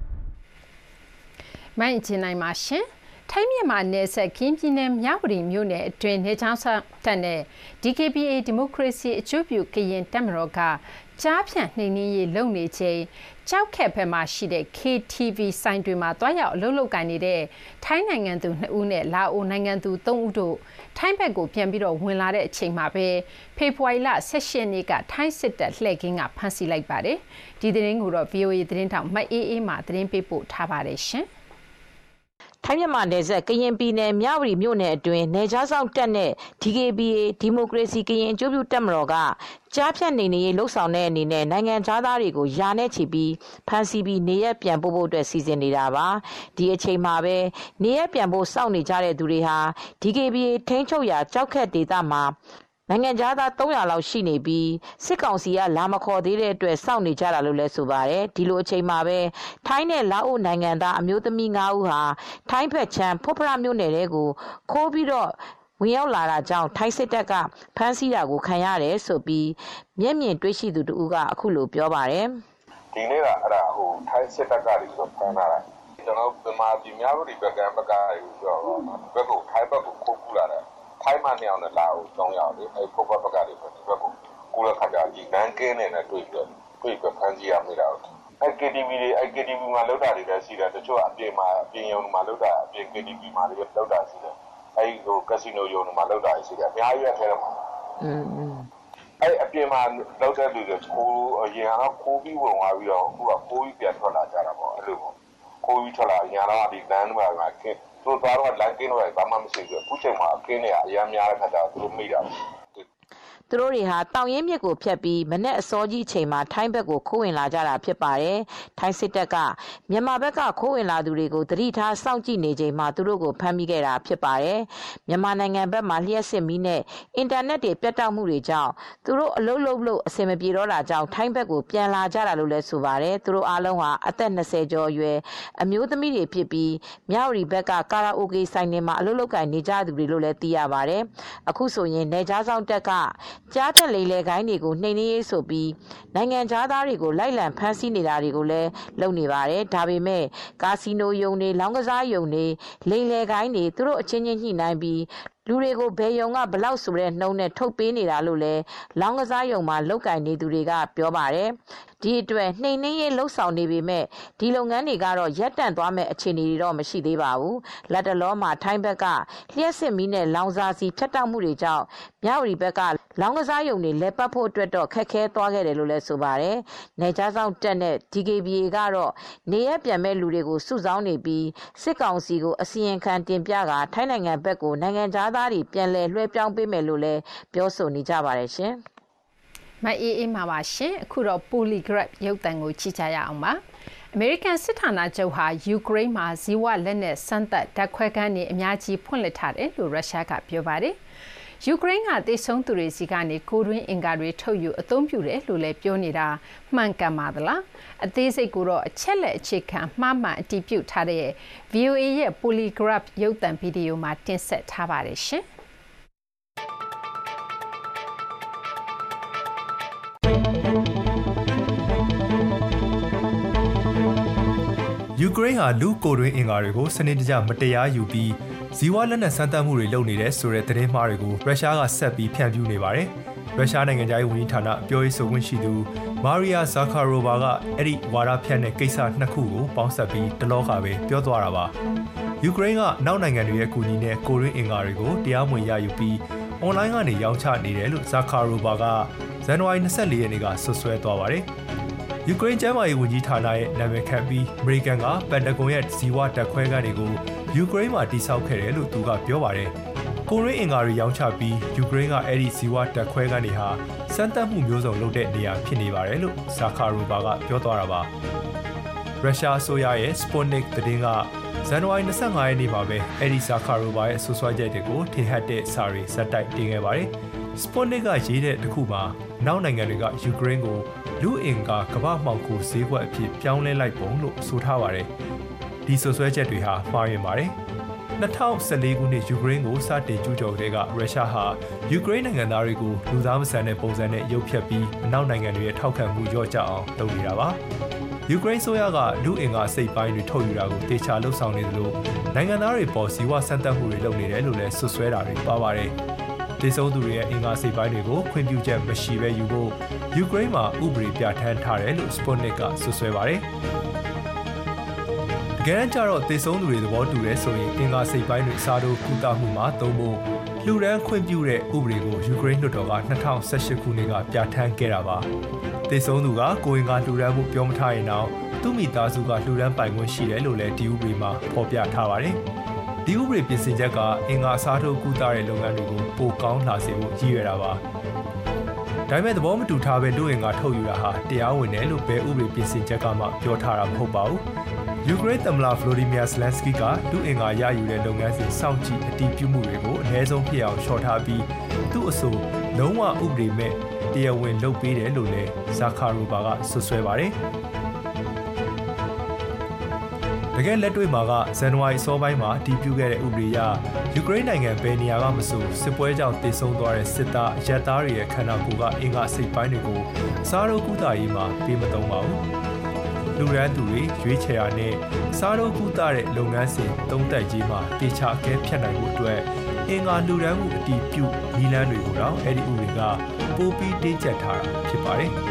မိုင်းချင်နိုင်ပါရှင်ထိုင်းမြန်မာနယ်စပ်ကင်းပြည်နယ်မြဝတီမြို့နယ်အတွင်းနေချောင်းတပ်နဲ့ DKBA ဒီမိုကရေစီအကျိုးပြုကရင်တပ်မတော်ကကြားဖြန့်နှိမ်နင်းရေးလုပ်နေချိန်ကြောက်ခက်ဘက်မှာရှိတဲ့ KTV ဆိုင်တွေမှာတွားရောက်အလုပ်လုပ်ကိုင်နေတဲ့ထိုင်းနိုင်ငံသူ2ဦးနဲ့လာအိုနိုင်ငံသူ3ဦးတို့ထိုင်းဘက်ကိုပြန်ပြီးတော့ဝင်လာတဲ့အချိန်မှာပဲဖေဖော်ဝါရီလ18ရက်နေ့ကထိုင်းစစ်တပ်လှည့်ကင်းကဖမ်းဆီးလိုက်ပါတယ်ဒီသတင်းကိုတော့ VOA သတင်းတောက်မအေးအေးမှသတင်းပေးပို့ထားပါတယ်ရှင်ထိုင်းမြန်မာနယ်စပ်ကရင်ပြည်နယ်မြဝတီမြို့နယ်အတွင်းနယ်ခြားစောင့်တပ်နဲ့ DKBA ဒီမိုကရေစီကရင်အကျိုးပြုတပ်မတော်ကကြားဖြတ်နေရေးလှုပ်ဆောင်တဲ့အနေနဲ့နိုင်ငံသားတွေကိုယာနဲ့ချီပြီးဖမ်းဆီးပြီးနေရက်ပြန်ပို့ဖို့အတွက်စီစဉ်နေတာပါဒီအချိန်မှာပဲနေရက်ပြန်ဖို့စောင့်နေကြတဲ့သူတွေဟာ DKBA ထိန်းချုပ်ရာကြောက်ခက်ဒေသမှာနိုင်ငံသား300လောက်ရှိနေပြီးစစ်ကောင်စီကလာမခေါ်သေးတဲ့အတွက်စောင့်နေကြတာလို့လည်းဆိုပါတယ်ဒီလိုအချိန်မှာပဲထိုင်းနဲ့လာအိုနိုင်ငံသားအမျိုးသမီး9ဦးဟာထိုင်းဘက်ချမ်းဖွတ်ဖရမြို့နယ်တွေကိုခိုးပြီးတော့ဝင်ရောက်လာတာကြောင့်ထိုင်းစစ်တပ်ကဖမ်းဆီးတာကိုခံရတယ်ဆိုပြီးမျက်မြင်တွေ့ရှိသူတဦးကအခုလိုပြောပါတယ်ဒီနေ့ကအဲ့ဒါထိုင်းစစ်တပ်ကတွေဆိုဖမ်းလာတာကျွန်တော်မြန်မာပြည်များလို့ဒီဘက်ကဘက်ကနေပြောတော့ဒီဘက်ကိုထိုင်းဘက်ကိုခိုးကူလာတယ်ထိုင်းမှ2ယောက်နဲ့လာကို3ယောက်လေအဲ့ဖွတ်ဖက်ဘက်ကတွေဒီဘက်ကိုကူလာခါကြဒီနန်းကင်းနဲ့တွေ့ပြီးဖမ်းဆီးရမိတာအဲ့ KTV တွေအဲ့ KTV မှာလောက်တာတွေလည်းရှိတယ်တချို့အပြင်မှာအပြင်ရုံမှာလောက်တာအပြင် KTV မှာလည်းလောက်တာရှိတယ်အဲ့ကက်စီနိုရုံမှာလောက်တာရှိတယ်အများကြီးရထဲမှာအဲ့အပြင်မှာလောက်တဲ့လူတွေကိုအရင်ကခိုးပြီးဝင်သွားပြီးတော့အခုကခိုးပြီးပြန်ထွက်လာကြတာပေါ့အဲ့လိုပေါ့ခိုးပြီးထွက်လာရင်တော့ဒီလမ်းမှာကသူတို့တော့လမ်းကင်းတော့ဘာမှမရှိဘူးအခုချိန်မှာအခင်းနေအများများတဲ့ခါကျတော့သူတို့မိတာသူတို့တွေဟာတောင်ရင်မြစ်ကိုဖြတ်ပြီးမနေ့အစောကြီးအချိန်မှာထိုင်းဘက်ကိုခိုးဝင်လာကြတာဖြစ်ပါတယ်။ထိုင်းစစ်တပ်ကမြန်မာဘက်ကခိုးဝင်လာသူတွေကိုတတိထားစောင့်ကြည့်နေချိန်မှာသူတို့ကိုဖမ်းမိခဲ့တာဖြစ်ပါတယ်။မြန်မာနိုင်ငံဘက်မှာလျှက်စစ်မီးနဲ့အင်တာနက်တွေပြတ်တောက်မှုတွေကြောင့်သူတို့အလုပ်လုပ်လို့အဆင်မပြေတော့တာကြောင့်ထိုင်းဘက်ကိုပြန်လာကြတာလို့လည်းဆိုပါတယ်။သူတို့အားလုံးဟာအသက်20ကျော်အရွယ်အမျိုးသမီးတွေဖြစ်ပြီးမြဝတီဘက်ကကာရာအိုကေဆိုင်တွေမှာအလုပ်လုပ်ကိုင်နေကြသူတွေလို့လည်းသိရပါတယ်။အခုဆိုရင်နယ်ခြားစောင့်တပ်ကကြားဖြတ်လေလေကိုင်းတွေကိုနှိမ်နင်းရေးဆိုပြီးနိုင်ငံသားတွေကိုလိုက်လံဖမ်းဆီးနေတာတွေကိုလည်းလုပ်နေပါတယ်ဒါပေမဲ့ကာစီနိုယုံတွေလောင်းကစားယုံတွေလိမ်လည်ကိုင်းတွေသူတို့အချင်းချင်းညှိနှိုင်းပြီးလူတွေကိုဘယ်ယုံကဘလောက်ဆိုတဲ့နှုံနဲ့ထုတ်ပေးနေတာလို့လဲလောင်းကစားယုံမှာလောက်ကင်နေသူတွေကပြောပါတယ်ဒီအတွက်နှိမ်နှင်းရေးလှုပ်ဆောင်နေပေမဲ့ဒီလုပ်ငန်းတွေကတော့ရပ်တန့်သွားမဲ့အခြေအနေတွေတော့မရှိသေးပါဘူးလက်တလောမှာထိုင်းဘက်ကလျှက်စစ်မီးနဲ့လောင်စာစီဖြတ်တောက်မှုတွေကြောင့်မြဝတီဘက်ကလောင်ကစားယုံတွေလက်ပတ်ဖို့အတွက်တော့ခက်ခဲသွားခဲ့တယ်လို့လည်းဆိုပါတယ်နေကြားဆောင်တက်နဲ့ DKBA ကတော့နေရပြန်မဲ့လူတွေကိုစုဆောင်းနေပြီးစစ်ကောင်စီကိုအစီရင်ခံတင်ပြကထိုင်းနိုင်ငံဘက်ကိုနိုင်ငံသားတွေပြန်လည်လွှဲပြောင်းပေးမယ်လို့လည်းပြောဆိုနေကြပါတယ်ရှင်မအေးအေးမှာပါရှင်အခုတော့ Polygraph ရုပ်သံကိုကြည့်ကြရအောင်ပါအမေရိကန်စစ်ဌာနချုပ်ဟာယူကရိန်းမှာဇီဝလက်နက်စမ်းသပ်ဓာတ်ခွဲခန်းတွေအများကြီးဖွင့်လှစ်ထားတယ်လို့ရုရှားကပြောပါတယ်ယူကရိန်းကတေဆုံးသူတွေစီကနေကိုတွင်းအင်ကာတွေထုတ်ယူအသုံးပြုတယ်လို့လည်းပြောနေတာမှန်ကန်ပါသလားအသေးစိတ်ကိုတော့အချက်လက်အခြေခံမှားမှန်အတည်ပြုထားတဲ့ VOA ရဲ့ Polygraph ရုပ်သံဗီဒီယိုမှာတင်ဆက်ထားပါတယ်ရှင်ယူကရိန်းဟာလူကိုတွင်းအင်ကာတွေကိုစနစ်တကျမတရားယူပြီးဇီဝလက်နက်စမ်းသပ်မှုတွေလုပ်နေတဲ့ဆိုတဲ့သတင်းမှားတွေကိုရုရှားကဆက်ပြီးဖြန့်ဖြူးနေပါတယ်။ရုရှားနိုင်ငံသားရေးဝန်ကြီးဌာနပြောရေးဆိုခွင့်ရှိသူမာရီယာဇာခါရိုဗာကအဲ့ဒီဝါဒဖြန့်တဲ့ကိစ္စနှစ်ခုကိုပေါင်းစပ်ပြီးတလောကပဲပြောသွားတာပါ။ယူကရိန်းကနောက်နိုင်ငံတွေရဲ့အကူအညီနဲ့ကိုတွင်းအင်ကာတွေကိုတရားမဝင်ရယူပြီးအွန်လိုင်းကနေရောင်းချနေတယ်လို့ဇာခါရိုဗာကဇန်နဝါရီ24ရက်နေ့ကဆွဆွဲသွားပါတယ်။ယူကရိန်းကျန်းမာရေးဝန်ကြီးဌာနရဲ့နာမည်ခံပြီးအမေရိကန်ကပန်တဂွန်ရဲ့ဇီဝဓာတ်ခွဲခန်းတွေကိုယူကရိန်းမှာတိစောက်ခဲ့တယ်လို့သူကပြောပါတယ်။ကိုရင်းအင်ကာတွေရောင်းချပြီးယူကရိန်းကအဲ့ဒီဇီဝဓာတ်ခွဲခန်းတွေဟာစမ်းသပ်မှုမျိုးစုံလုပ်တဲ့နေရာဖြစ်နေပါတယ်လို့ဇာခါရိုဗာကပြောသွားတာပါ။ရုရှားအစိုးရရဲ့ Sputnik သတင်းကဇန်နဝါရီ25ရက်နေ့မှာပဲအဲ့ဒီဇာခါရိုဗာရဲ့ဆွဆွဲချက်တွေကိုထင်ဟပ်တဲ့စာတွေဇက်တိုက်တင်ခဲ့ပါတယ်။ Sputnik ကရေးတဲ့တစ်ခုမှာနောက်နိုင်ငံတွေကယူကရိန်းကိုလူအင်ကာကမ္ဘာမှောင်ခိုဈေးကွက်အဖြစ်ပြောင်းလဲလိုက်ပုံလို့ဆိုထားပါတယ်။ဒီဆွဆွဲချက်တွေဟာမှားယွင်းပါတယ်။2014ခုနှစ်ယူကရိန်းကိုစတင်ကျူးကျော်တဲ့ကရုရှားဟာယူကရိန်းနိုင်ငံသားတွေကိုလူသားမဆန်တဲ့ပုံစံနဲ့ရုပ်ဖျက်ပြီးအနောက်နိုင်ငံတွေရဲ့ထောက်ခံမှုလျော့ကျအောင်လုပ်နေတာပါ။ယူကရိန်းဆိုရကလူအင်ကာစိတ်ပိုင်းတွေထုတ်ယူတာကိုတေချာလှုပ်ဆောင်နေသလိုနိုင်ငံသားတွေပေါ်ဇီဝစမ်းသပ်မှုတွေလုပ်နေတယ်လို့လည်းဆွဆွဲတာတွေပါပါတယ်။ဒေဆုံးသူတွေရဲ့အင်ကာစိတ်ပိုင်းတွေကိုခွင့်ပြုချက်မရှိဘဲယူဖို့ယူကရိန်းမှာဥပဒေပြဋ္ဌာန်းထားတယ်လို့ Sputnik ကဆွဆွဲပါတယ်။တကယ်တမ်းကျတော့ဒေဆုံးသူတွေသဘောတူတယ်ဆိုရင်အင်ကာစိတ်ပိုင်းတွေစားတို့ကုသမှုမှာသုံးဖို့လူရန်ခွင့်ပြုတဲ့ဥပဒေကိုယူကရိန်းလွှတ်တော်က2018ခုနှစ်ကပြဋ္ဌာန်းခဲ့တာပါ။ဒေဆုံးသူကကိုယ်အင်ကာလူရန်မှုပြောမထားရင်တော့သူ့မိသားစုကလူရန်ပိုင်ခွင့်ရှိတယ်လို့လည်းဒီဥပဒေမှာဖော်ပြထားပါတယ်။ဒီဥပဒေပြင်ဆင်ချက်ကအင်္ဂါအစားထိုးကုသတဲ့လုပ်ငန်းတွေကိုပိုကောင်းလာစေဖို့ရည်ရွယ်တာပါ။ဒါပေမဲ့သဘောမတူထားပဲလူအင်္ဂါထုတ်ယူတာဟာတရားဝင်တယ်လို့ဘယ်ဥပဒေပြင်ဆင်ချက်ကမှပြောထားတာမဟုတ်ပါဘူး။ယူကရိန်းသမ္မတဗလိုဒီမီယာဇလန်စကီကလူအင်္ဂါရယူတဲ့လုပ်ငန်းစဉ်စောင့်ကြည့်အတည်ပြုမှုတွေကိုအနည်းဆုံးဖြစ်အောင်လျှော့ထားပြီးသူ့အဆိုလုံးဝဥပဒေမဲ့တရားဝင်လုပ်ပေးတယ်လို့လည်းဇာခါရိုဗာကဆွဆွဲပါတယ်။တကယ်လက်တွေ့မှာကဇန်နဝါရီအစောပိုင်းမှာတည်ပြုခဲ့တဲ့ဥပဒေအရယူကရိန်းနိုင်ငံဘယ်နေရာကမဆိုစစ်ပွဲကြောင့်တည်ဆုံသွားတဲ့စစ်သားအရပ်သားတွေရဲ့ခန္ဓာကိုယ်ကအင်္ဂါစိတ်ပိုင်းတွေကိုစားတို့ကုသရေးမှာပေးမသုံးပါဘူး။လူရန်သူတွေရွေးချယ်ရတဲ့စားတို့ကုသတဲ့လုပ်ငန်းစဉ်သုံးသက်ရေးမှာတေချာအကဲဖြတ်နိုင်မှုအတွက်အင်္ဂါလူရန်မှုအတည်ပြုနည်းလမ်းတွေကိုတော့အဲ့ဒီဥပဒေကပိုပြီးတင်းကျပ်ထားတာဖြစ်ပါတယ်။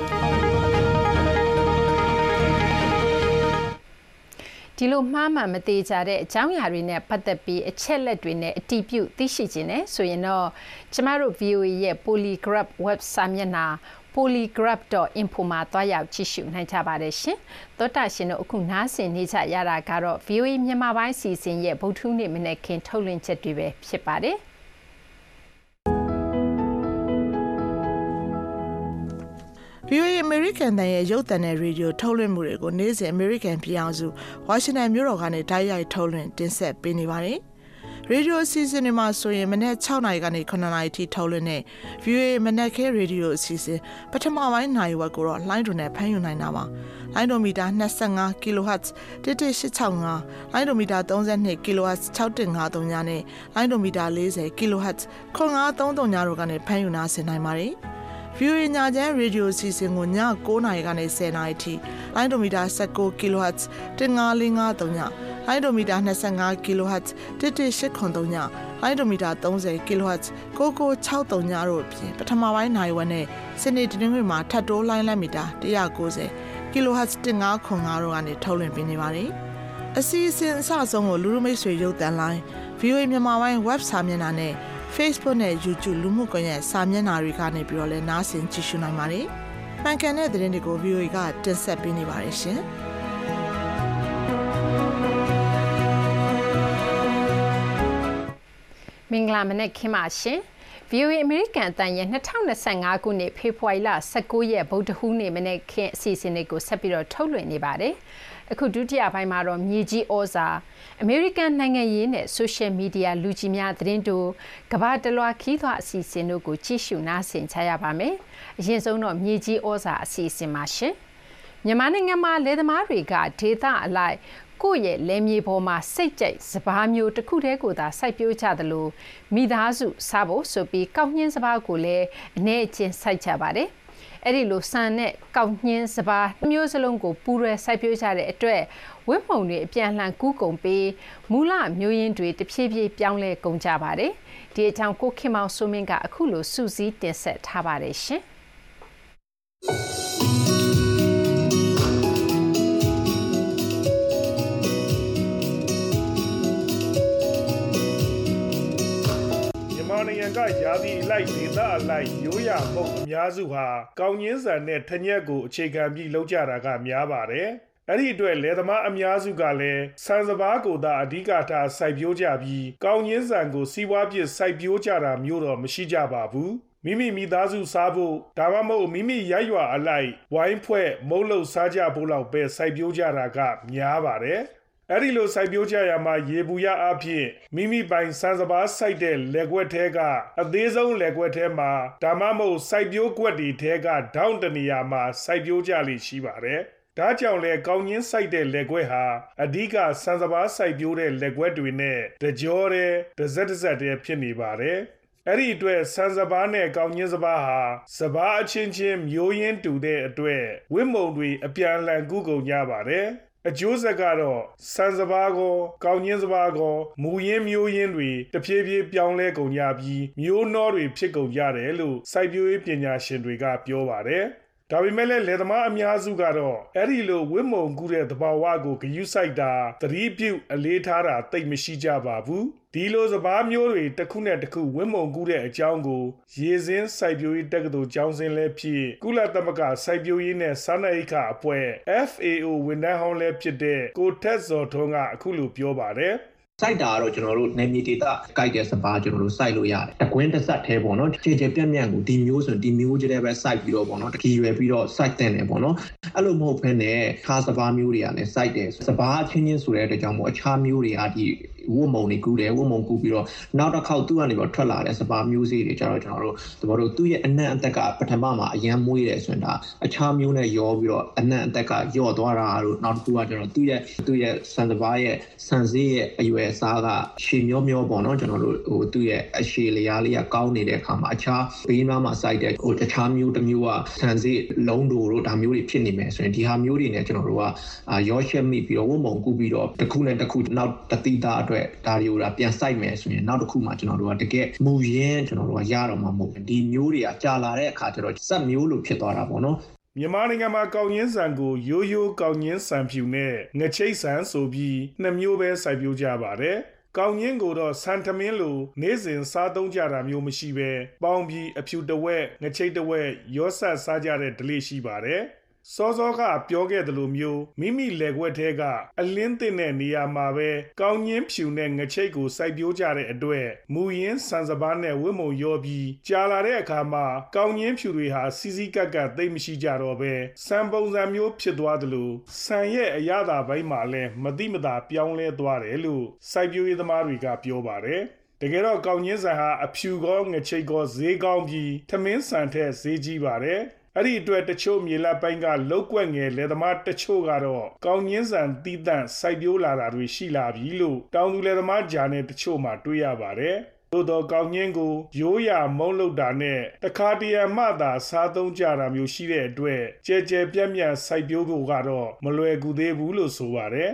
ဒီလိုမှားမှန်မသေးကြတဲ့အကြောင်းအရာတွေနဲ့ပတ်သက်ပြီးအချက်လက်တွေနဲ့အတည်ပြုသိရှိခြင်းနဲ့ဆိုရင်တော့ကျမတို့ VOA ရဲ့ Polygraph web စာမျက်နှာ polygraph.info မှာတွားရောက်ကြည့်ရှုနိုင်ကြပါတယ်ရှင်။သောတာရှင်တို့အခုနားဆင်နေကြရတာကတော့ VOA မြန်မာပိုင်းစီစဉ်ရဲ့ဗုဒ္ဓဟူးနေ့မနက်ခင်းထုတ်လွှင့်ချက်တွေပဲဖြစ်ပါတယ်။ VOA American တန်ရဲ့ရုပ်သံနဲ့ရေဒီယိုထုတ်လွှင့်မှုတွေကိုနေ့စဉ် American ပြည်အောင်စုဝါရှင်တန်မြို့တော်ကနေတိုက်ရိုက်ထုတ်လွှင့်တင်ဆက်ပေးနေပါတယ်။ရေဒီယိုအစီအစဉ်တွေမှာဆိုရင်မနက်6နာရီကနေ9နာရီထိထုတ်လွှင့်တဲ့ VOA မနက်ခင်းရေဒီယိုအစီအစဉ်ပထမပိုင်းနိုင်ဝက်ကိုတော့လိုင်းဒိုနဲ့ဖမ်းယူနိုင်တာပါ။လိုင်းဒိုမီတာ25 kHz 11865လိုင်းဒိုမီတာ32 kHz 6153ညနဲ့လိုင်းဒိုမီတာ40 kHz 9533ညတို့ကနေဖမ်းယူနာဆင်နိုင်ပါတယ်။ VOA ညချမ်းရေဒီယိုအစီအစဉ်ကိုည9နာရီကနေ10နာရီထိလိုင်းဒိုမီတာ19 kHz 15453ညလိုလိုင်းဒိုမီတာ25 kHz 11803ညလိုင်းဒိုမီတာ30 kHz 9963ညတို့အပြင်ပထမပိုင်းနိုင်ဝက်နဲ့စနေတနင်္ဂနွေမှာထပ်တိုးလိုင်းလက်မီတာ190 kHz 1505တို့ကနေထုတ်လွှင့်ပေးနေပါတယ်။အစီအစဉ်အစဆုံးကိုလူလူမိတ်ဆွေရုပ်သံလိုင်း VOA မြန်မာပိုင်း web စာမျက်နှာနဲ့ Facebook နဲ့ YouTube လူမှုကွန်ရက်စာမျက်နှာတွေကနေပြီးတော့လည်းနားဆင်ကြည့်ရှုနိုင်ပါတယ်။မှန်ကန်တဲ့သတင်းတွေကို VOA ကတင်ဆက်ပေးနေပါတယ်ရှင်။မင်္ဂလာမနက်ခင်းပါရှင် VOA အမေရိကန်အသံရဲ့2025ခုနှစ်ဖေဖော်ဝါရီလ19ရက်ဗုဒ္ဓဟူးနေ့မနက်ခင်းအစီအစဉ်တွေကိုဆက်ပြီးတော့ထုတ်လွှင့်နေပါတယ်အခုဒုတိယပိုင်းမှာတော့မြေကြီးဩဇာအမေရိကန်နိုင်ငံရေးနဲ့ဆိုရှယ်မီဒီယာလူကြီးများသတင်းတို့ကမ္ဘာတလွှာခီးသွွားအစီအစဉ်တို့ကိုကြည့်ရှုနားဆင်ကြရပါမယ်အရင်ဆုံးတော့မြေကြီးဩဇာအစီအစဉ်ပါရှင်မြန်မာနိုင်ငံမှာလယ်သမားတွေကဒေသအလိုက်ကိုယ့်ရဲ့လယ်မြေပေါ်မှာစိတ်ကြိုက်စပါးမျိုးတစ်ခုတည်းကိုသာစိုက်ပျိုးကြသလိုမိသားစုစားဖို့ဆိုပြီးကောက်ညှင်းစပါးကိုလည်းအနေအချင်းစိုက်ကြပါတယ်။အဲ့ဒီလိုဆန်နဲ့ကောက်ညှင်းစပါးမျိုးစလုံးကိုပူရဲစိုက်ပျိုးကြတဲ့အတွက်ဝက်မှုံတွေအပြန်လှန်ကူးကုန်ပြီးမူလမျိုးရင်းတွေတဖြည်းဖြည်းပြောင်းလဲကုန်ကြပါတယ်။ဒီအကြောင်းကိုခင်မောင်စိုးမင်းကအခုလိုစူးစီးတင်ဆက်ထားပါတယ်ရှင်။နိုင်ငံကရာသီအလိုက်ဒေသအလိုက်ရိုးရာမုံအများစုဟာကောင်းညင်းဆန်နဲ့ထညက်ကိုအခြေခံပြီးလုပ်ကြတာကများပါတယ်။အဲ့ဒီအတွက်လယ်သမားအများစုကလည်းဆန်စပါးကိုသာအဓိကထားစိုက်ပျိုးကြပြီးကောင်းညင်းဆန်ကိုစီးပွားဖြစ်စိုက်ပျိုးကြတာမျိုးတော့မရှိကြပါဘူး။မိသားစုစားဖို့ဒါမှမဟုတ်မိရိုက်ရွာအလိုက်ဝိုင်းဖွဲ့မုံလို့စားကြဖို့လောက်ပဲစိုက်ပျိုးကြတာကများပါတယ်။အဲ့ဒီလိုစိုက်ပျိုးကြရမှာရေဘူးရအဖြစ်မိပိုင်စံစပါးစိုက်တဲ့လက်ကွက်ထဲကအသေးဆုံးလက်ကွက်ထဲမှာဒါမှမဟုတ်စိုက်ပျိုးကွက်တွေထဲကဒေါင်းတနေရာမှာစိုက်ပျိုးကြလိမ့်ရှိပါတယ်။ဒါကြောင့်လဲကောင်းညင်းစိုက်တဲ့လက်ကွက်ဟာအဓိကစံစပါးစိုက်ပျိုးတဲ့လက်ကွက်တွေနဲ့တကြောတဲ့တစ်စက်ဖြစ်နေပါတယ်။အဲ့ဒီအတွက်စံစပါးနဲ့ကောင်းညင်းစပါးဟာစပါးအချင်းချင်းမျိုးရင်းတူတဲ့အတွက်ဝိမုံတွေအပြန်အလှန်ကူးကုန်ကြပါတယ်။အကျိုးဆက်ကတော့စံစပါးကောကောင်းညင်းစပါးကောမူရင်းမျိုးရင်းတွေတဖြည်းဖြည်းပြောင်းလဲကုန်ကြပြီးမျိုးနှောတွေဖြစ်ကုန်ကြတယ်လို့စိုက်ပျိုးရေးပညာရှင်တွေကပြောပါတယ်။ဒါပေမဲ့လည်းလယ်သမားအများစုကတော့အဲ့ဒီလိုဝိမုံကူးတဲ့သဘာဝကိုဂရုစိုက်တာသတိပြုအလေးထားတာသိမရှိကြပါဘူး။ဒီလိုစပါးမျိုးတွေတစ်ခုနဲ့တစ်ခုဝိမုံကူးတဲ့အကြောင်းကိုရေစင်းစိုက်ပျိုးရေးတက္ကသိုလ်ကျောင်းစင်းလည်းဖြစ်ကုလသမဂ္ဂစိုက်ပျိုးရေးနဲ့စားနပ်ရိက္ခာအဖွဲ့ FAO ဝန်ထမ်းဟောင်းလည်းဖြစ်တဲ့ကိုထက်ဇော်ထွန်းကအခုလိုပြောပါတယ်စိုက်တာကတော့ကျွန်တော်တို့နေမြေဒေသကြိုက်တဲ့စပါးကျွန်တော်တို့စိုက်လို့ရတယ်တကွင်းတစ်ဆက်သေးပေါ့နော်ခြေခြေပြက်ပြက်ကိုဒီမျိုးဆိုဒီမျိုးကြီးတဲ့ပဲစိုက်ပြီးတော့ပေါ့နော်တကီရွယ်ပြီးတော့စိုက်တဲ့နေပေါ့နော်အဲ့လိုမဟုတ်ဘဲနဲ့ခါစပါးမျိုးတွေကလည်းစိုက်တယ်စပါးအချင်းချင်းဆိုတဲ့အတွက်ကြောင့်မို့အခြားမျိုးတွေကဒီဝုံမုံတွေကူးတယ်ဝုံမုံကူးပြီးတော့နောက်တစ်ခေါက်သူ့ကနေပြီးထွက်လာတဲ့စပါးမျိုးစေ့တွေကျတော့ကျွန်တော်တို့သူ့ရဲ့အနံ့အသက်ကပထမမှာအရန်မွေးတယ်ဆိုရင်ဒါအခြားမျိုးနဲ့ရောပြီးတော့အနံ့အသက်ကယော့သွားတာတို့နောက်တစ်ခုကကျွန်တော်သူ့ရဲ့ဆန်စပါးရဲ့ဆန်စေးရဲ့အရွယ်အစားကရှည်မျောပေါ့နော်ကျွန်တော်တို့သူ့ရဲ့အရှည်လျားလေးကကောင်းနေတဲ့အခါမှာအခြားဘေးနားမှာစိုက်တဲ့တခြားမျိုးတစ်မျိုးကဆန်စေးလုံးတို့ဒါမျိုးတွေဖြစ်နေမယ်ဆိုရင်ဒီဟာမျိုးတွေနဲ့ကျွန်တော်တို့ကရောရှက်မိပြီးတော့ဝုံမုံကူးပြီးတော့တစ်ခုနဲ့တစ်ခုနောက်တတိသားအတွက်ဒါတွေကိုပြန်စိုက်မယ်ဆိုရင်နောက်တစ်ခုမှကျွန်တော်တို့ကတကယ်မူရင်းကျွန်တော်တို့ကရတော့မှာမဟုတ်ဘူးဒီမျိုးတွေကကြာလာတဲ့အခါကျတော့စက်မျိုးလိုဖြစ်သွားတာပေါ့နော်မြန်မာနိုင်ငံမှာကောင်းညင်းဆန်ကိုရိုးရိုးကောင်းညင်းဆန်ဖြူနဲ့ငချိတ်ဆန်ဆိုပြီးနှစ်မျိုးပဲစိုက်ပျိုးကြပါတယ်ကောင်းညင်းကိုတော့ဆန်ထမင်းလိုနေ့စဉ်စားသုံးကြတာမျိုးမရှိပဲပေါင်းပြီးအဖြူတဝက်ငချိတ်တဝက်ရောဆက်စားကြတဲ့ဓလေ့ရှိပါတယ်စောစောကပြောခဲ့သလိုမျိုးမိလက်ခွက်ထဲကအလင်းတင်တဲ့နေရာမှာပဲကောင်းညင်းဖြူနဲ့ငချိတ်ကိုစိုက်ပျိုးကြတဲ့အတွက်မူရင်းဆန်စပါးနဲ့ဝိမုံရောပြီးကြာလာတဲ့အခါမှာကောင်းညင်းဖြူတွေဟာစီစီကက်ကသိမ့်မရှိကြတော့ပဲဆန်ပုံစံမျိုးဖြစ်သွားသလိုဆန်ရဲ့အရသာပိုင်းမှာလည်းမတိမတာပြောင်းလဲသွားတယ်လို့စိုက်ပျိုးရေးသမားတွေကပြောပါတယ်တကယ်တော့ကောင်းညင်းဆန်ဟာအဖြူကောငချိတ်ကောဈေးကောင်းပြီးထမင်းဆန်ထက်ဈေးကြီးပါတယ်အဲ့ဒီအတွက်တချို့မြေလက်ပိုင်းကလောက်ကွက်ငယ်လယ်သမားတချို့ကတော့ကောင်းညင်းဆန်တီးတန့်စိုက်ပျိုးလာတာတွေရှိလာပြီလို့တောင်သူလယ်သမားဂျာနယ်တချို့မှာတွေ့ရပါတယ်။သို့တော့ကောင်းညင်းကိုရိုးရာမုံလုပ်တာနဲ့တခါတရံမှသာစားသုံးကြတာမျိုးရှိတဲ့အတွက်ကြဲကြဲပြန့်ပြန့်စိုက်ပျိုးဖို့ကတော့မလွယ်ကူသေးဘူးလို့ဆိုပါတယ်။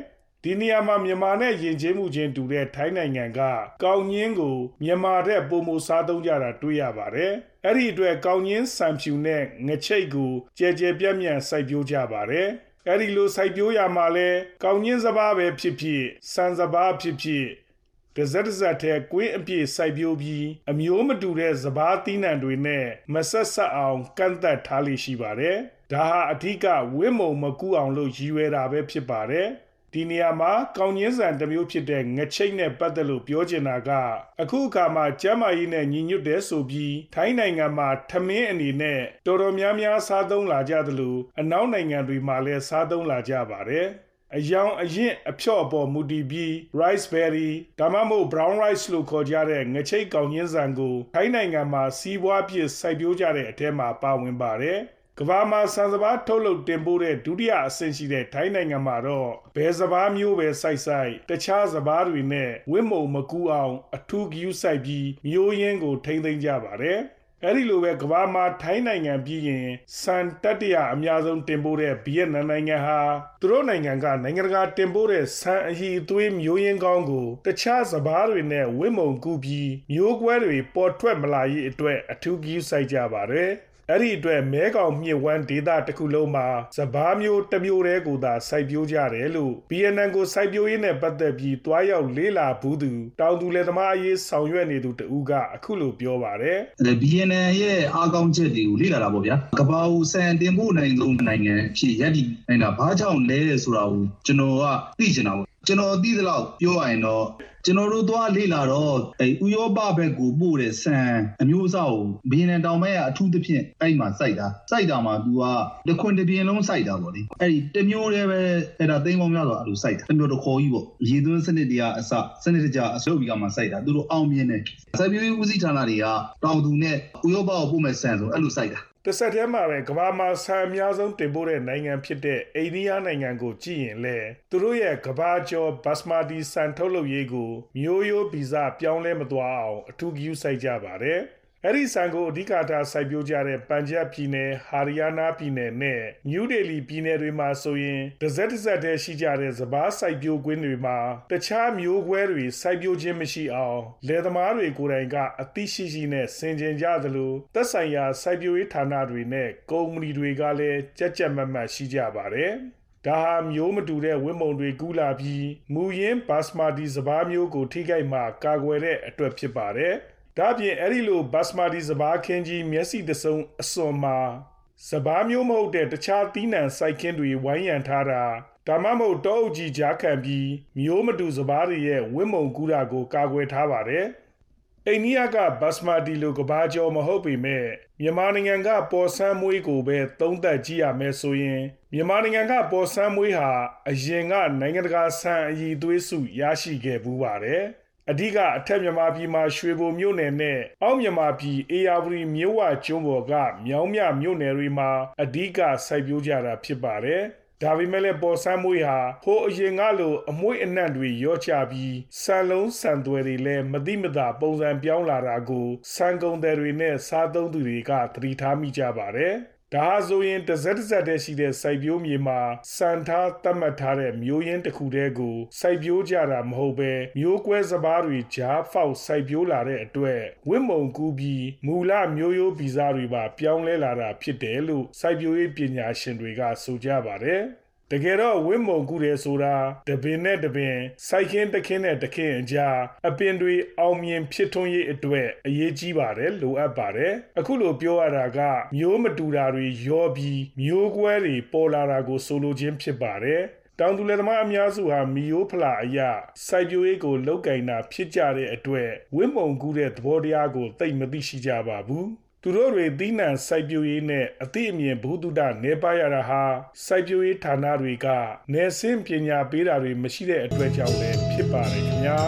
ဒီနေရာမှာမြန်မာနဲ့ယဉ်ကျေးမှုချင်းတူတဲ့ထိုင်းနိုင်ငံကကောင်းညင်းကိုမြန်မာတဲ့ပုံမစားသုံးကြတာတွေ့ရပါတယ်။အဲ့ဒီအတွက်ကောင်းညင်းစံဖြူနဲ့ငချိတ်ကိုကြဲကြဲပြန့်ပြန့်စိုက်ပျိုးကြပါတယ်။အဲ့ဒီလိုစိုက်ပျိုးရမှာလဲကောင်းညင်းစပါးပဲဖြစ်ဖြစ်စံစပါးဖြစ်ဖြစ်တစက်တဲ့ကွင်းအပြည့်စိုက်ပျိုးပြီးအမျိုးမတူတဲ့စပါးသီးနှံတွေနဲ့မဆက်ဆက်အောင်ကန့်သက်ထားလိမ့်ရှိပါတယ်။ဒါဟာအဓိကဝိမုံမကူအောင်လို့ရည်ရွယ်တာပဲဖြစ်ပါတယ်။ဒီနေရာမှာကောင်းညင်းစံတစ်မျိုးဖြစ်တဲ့ငချိတ်နဲ့ပတ်သက်လို့ပြောချင်တာကအခုအခါမှာကျမ်းမာရေးနဲ့ညီညွတ်တဲ့ဆိုပြီးထိုင်းနိုင်ငံမှာထမင်းအနေနဲ့တော်တော်များများစားသုံးလာကြသလိုအနောက်နိုင်ငံတွေမှာလည်းစားသုံးလာကြပါတယ်။အယောင်အရင်အဖြော့အပေါ်မူတည်ပြီး rice berry ဒါမှမဟုတ် brown rice လို့ခေါ်ကြတဲ့ငချိတ်ကောင်းညင်းစံကိုထိုင်းနိုင်ငံမှာစီးပွားဖြစ်စိုက်ပျိုးကြတဲ့အထက်မှာပါဝင်ပါတယ်။ကမ္ဘာမှာစံစပါးထုတ်လုပ်တင်ပို့တဲ့ဒုတိယအဆင့်ရှိတဲ့ထိုင်းနိုင်ငံမှာတော့ဘယ်စပါးမျိုးပဲစိုက်တခြားစပါးတွေနဲ့ဝိမုံမကူအောင်အထူးဂရုစိုက်ပြီးမျိုးရင်းကိုထိန်းသိမ်းကြပါတယ်။အဲ့ဒီလိုပဲကမ္ဘာမှာထိုင်းနိုင်ငံပြီးရင်စံတတိယအများဆုံးတင်ပို့တဲ့ဗီယက်နမ်နိုင်ငံဟာသူတို့နိုင်ငံကနိုင်ငံတကာတင်ပို့တဲ့စံအရည်အသွေးမျိုးရင်းကောင်းကိုတခြားစပါးတွေနဲ့ဝိမုံကူပြီးမျိုးကွဲတွေပေါ်ထွက်မလာရေးအတွက်အထူးဂရုစိုက်ကြပါတယ်။အဲ့ဒီအတွက်မဲကောင်မြစ်ဝမ်းဒေသတစ်ခုလုံးမှာစပါးမျိုးတစ်မျိုးတည်းကိုသာစိုက်ပျိုးကြတယ်လို့ဗီယက်နမ်ကိုစိုက်ပျိုးရေးနဲ့ပတ်သက်ပြီးတွားရောက်လေ့လာဘူးသူတောင်သူလယ်သမားအရေးဆောင်ရွက်နေသူတဦးကအခုလိုပြောပါတယ်ဗီယက်နမ်ရဲ့အားကောင်းချက်တွေကိုလေ့လာတာပေါ့ဗျာကမ္ဘာဦးစံတင်ပို့နိုင်ဆုံးနိုင်ငံဖြစ်ရပ်တည်နေတာဘာကြောင့်လဲဆိုတာကိုကျွန်တော်ကသိချင်တာပေါ့ကျွန်တော်သိသလောက်ပြောရရင်တော့ကျွန်တော်တို့သွားလေ့လာတော့ဥရောပဘက်ကိုပို့တဲ့ဆန်အမျိုးအစားကိုဗီယက်နမ်တောင်ပိုင်းကအထူးသဖြင့်အဲ့မှာစိုက်တာမှာ तू ကတခွင်တစ်ပြင်းလုံးစိုက်တာပေါ့လေအဲ့ဒီတစ်မျိုးတည်းပဲအဲ့ဒါသိန်းပေါင်းများစွာအဲ့လိုစိုက်တာတစ်မျိုးတစ်ခေါ်ကြီးပေါ့ရေသွင်းစနစ်တွေကအစစနစ်တကျအစုပ်ပြီးကမှစိုက်တာသူတို့အောင်မြင်တယ်စိုက်ပျိုးရေးဦးစီးဌာနတွေကတောင်သူနဲ့ဥရောပကိုပို့မဲ့ဆန်ဆိုအဲ့လိုစိုက်တာတစ်ဆက်တည်းမှာပဲကမ္ဘာမှာဆန်အများဆုံးတင်ပို့တဲ့နိုင်ငံဖြစ်တဲ့အိန္ဒိယနိုင်ငံကိုကြည့်ရင်လည်းသူတို့ရဲ့ကမ္ဘာကျော်ဘတ်စမာတီဆန်ထုတ်လုပ်ရေးကိုမျိုးရိုးဗီဇပြောင်းလဲမသွားအောင်အထူးဂရုစိုက်ကြပါတယ်။အဲ့ဒီဆန်ကိုအဓိကထားစိုက်ပျိုးကြတဲ့ပန်ဂျပ်ပြည်နယ်ဟာရီယာနာပြည်နယ်နဲ့နယူးဒေလီပြည်နယ်တွေမှာဆိုရင်တစ်စက်တည်းရှိကြတဲ့စပါးစိုက်ပျိုးကွင်းတွေမှာတခြားမျိုးကွဲတွေစိုက်ပျိုးခြင်းမရှိအောင်လယ်သမားတွေကိုယ်တိုင်ကအသိရှိနဲ့ဆင်ခြင်ကြသလိုသက်ဆိုင်ရာစိုက်ပျိုးရေးဌာနတွေနဲ့ကုမ္ပဏီတွေကလည်းကြက်မတ်မတ်ရှိကြပါတယ်။ဒါဟာမျိုးမတူတဲ့ဝိမုံတွေကူးလာပြီးမူရင်းဘတ်စမာတီစပါးမျိုးကိုထိခိုက်မှကာကွယ်တဲ့အတွက်ဖြစ်ပါတယ်။ဒါပြင်အဲ့ဒီလိုဘတ်စမာတီစပါးခင်းကြီးမျက်စိတစုံအစွန်မှာစပါးမျိုးမဟုတ်တဲ့တခြားသီးနှံစိုက်ခင်းတွေဝိုင်းရံထားတာဒါမှမဟုတ်တောအုပ်ကြီးကြားခံပြီးမျိုးမတူစပါးတွေရဲ့ဝိမုံကူးတာကိုကာကွယ်ထားပါတယ်။အိန္ဒိယကဘတ်စမာတီလိုကဘာကျော်မဟုတ်ပေမဲ့မြန်မာနိုင်ငံကပေါ်ဆန်းမွေးကိုပဲသုံးသပ်ကြည့်ရမယ်ဆိုရင်မြန်မာနိုင်ငံကပေါ်ဆန်းမွေးဟာအရင်ကနိုင်ငံတကာဆန်အရည်သွေးစုရရှိခဲ့ဘူးပါတယ်။အဓိကအထက်မြန်မာပြည်မှာရွှေဘိုမြို့နယ်နဲ့အောက်မြန်မာပြည်အေယာဝတီမြဝကျွန်းပေါ်ကမြောင်းမြမြို့နယ်တွေမှာအဓိကစိုက်ပျိုးကြတာဖြစ်ပါတယ်။ဒါပေမဲ့လည်းပေါ်ဆန်းမွေးဟာဟိုအရင်ကလိုအမွှေးအနှံ့တွေရော့ချပြီးဆန်လုံးဆန်သွဲတွေလည်းမတိမတာပုံစံပြောင်းလာတာကိုဆန်ကုန်တယ်တွေနဲ့စားသုံးသူတွေကသတိထားမိကြပါတယ်။ဒါဆိုရင်တစ်စက်တည်းရှိတဲ့စိုက်ပျိုးမြေမှာစံထားသတ်မှတ်ထားတဲ့မျိုးရင်းတစ်ခုတည်းကိုစိုက်ပျိုးကြတာမဟုတ်ပဲမျိုးကွဲစပါးတွေကြားဖောက်စိုက်ပျိုးလာတဲ့အတွက်ဝိမုံကူးပြီးမူလမျိုးရိုးဗီဇတွေပါပြောင်းလဲလာတာဖြစ်တယ်လို့စိုက်ပျိုးရေးပညာရှင်တွေကဆိုကြပါတယ်။တကယ်တော့ဝိမုံကူတယ်ဆိုတာတပင်နဲ့တပင်စိုက်ခင်းတခင်းနဲ့တခင်းအကြားအပင်တွေအောင်မြင်ဖြစ်ထွန်းရေးအတွက်အရေးကြီးပါတယ်လိုအပ်ပါတယ်အခုလိုပြောရတာကမျိုးမတူတာတွေရောပြီးမျိုးကွဲတွေပေါ်လာတာကိုဆိုလိုခြင်းဖြစ်ပါတယ်တောင်သူလယ်သမားအများစုဟာမီယိုးဖလာအရာစိုက်ပျိုးရေးကိုလောက်ကင်တာဖြစ်ကြတဲ့အတွက်ဝိမုံကူတဲ့သဘောတရားကိုသိမသိရှိကြပါဘူးသူတို့တွေသီးနှံစိုက်ပျိုးရေးနဲ့အသိအမြင်ဘုဒ္ဓတာနေပါရတာဟာစိုက်ပျိုးရေးဌာနတွေကနယ်စင်ပညာပေးတာတွေမရှိတဲ့အတွက်ကြောင့်လည်းဖြစ်ပါတယ်ခင်ဗျာ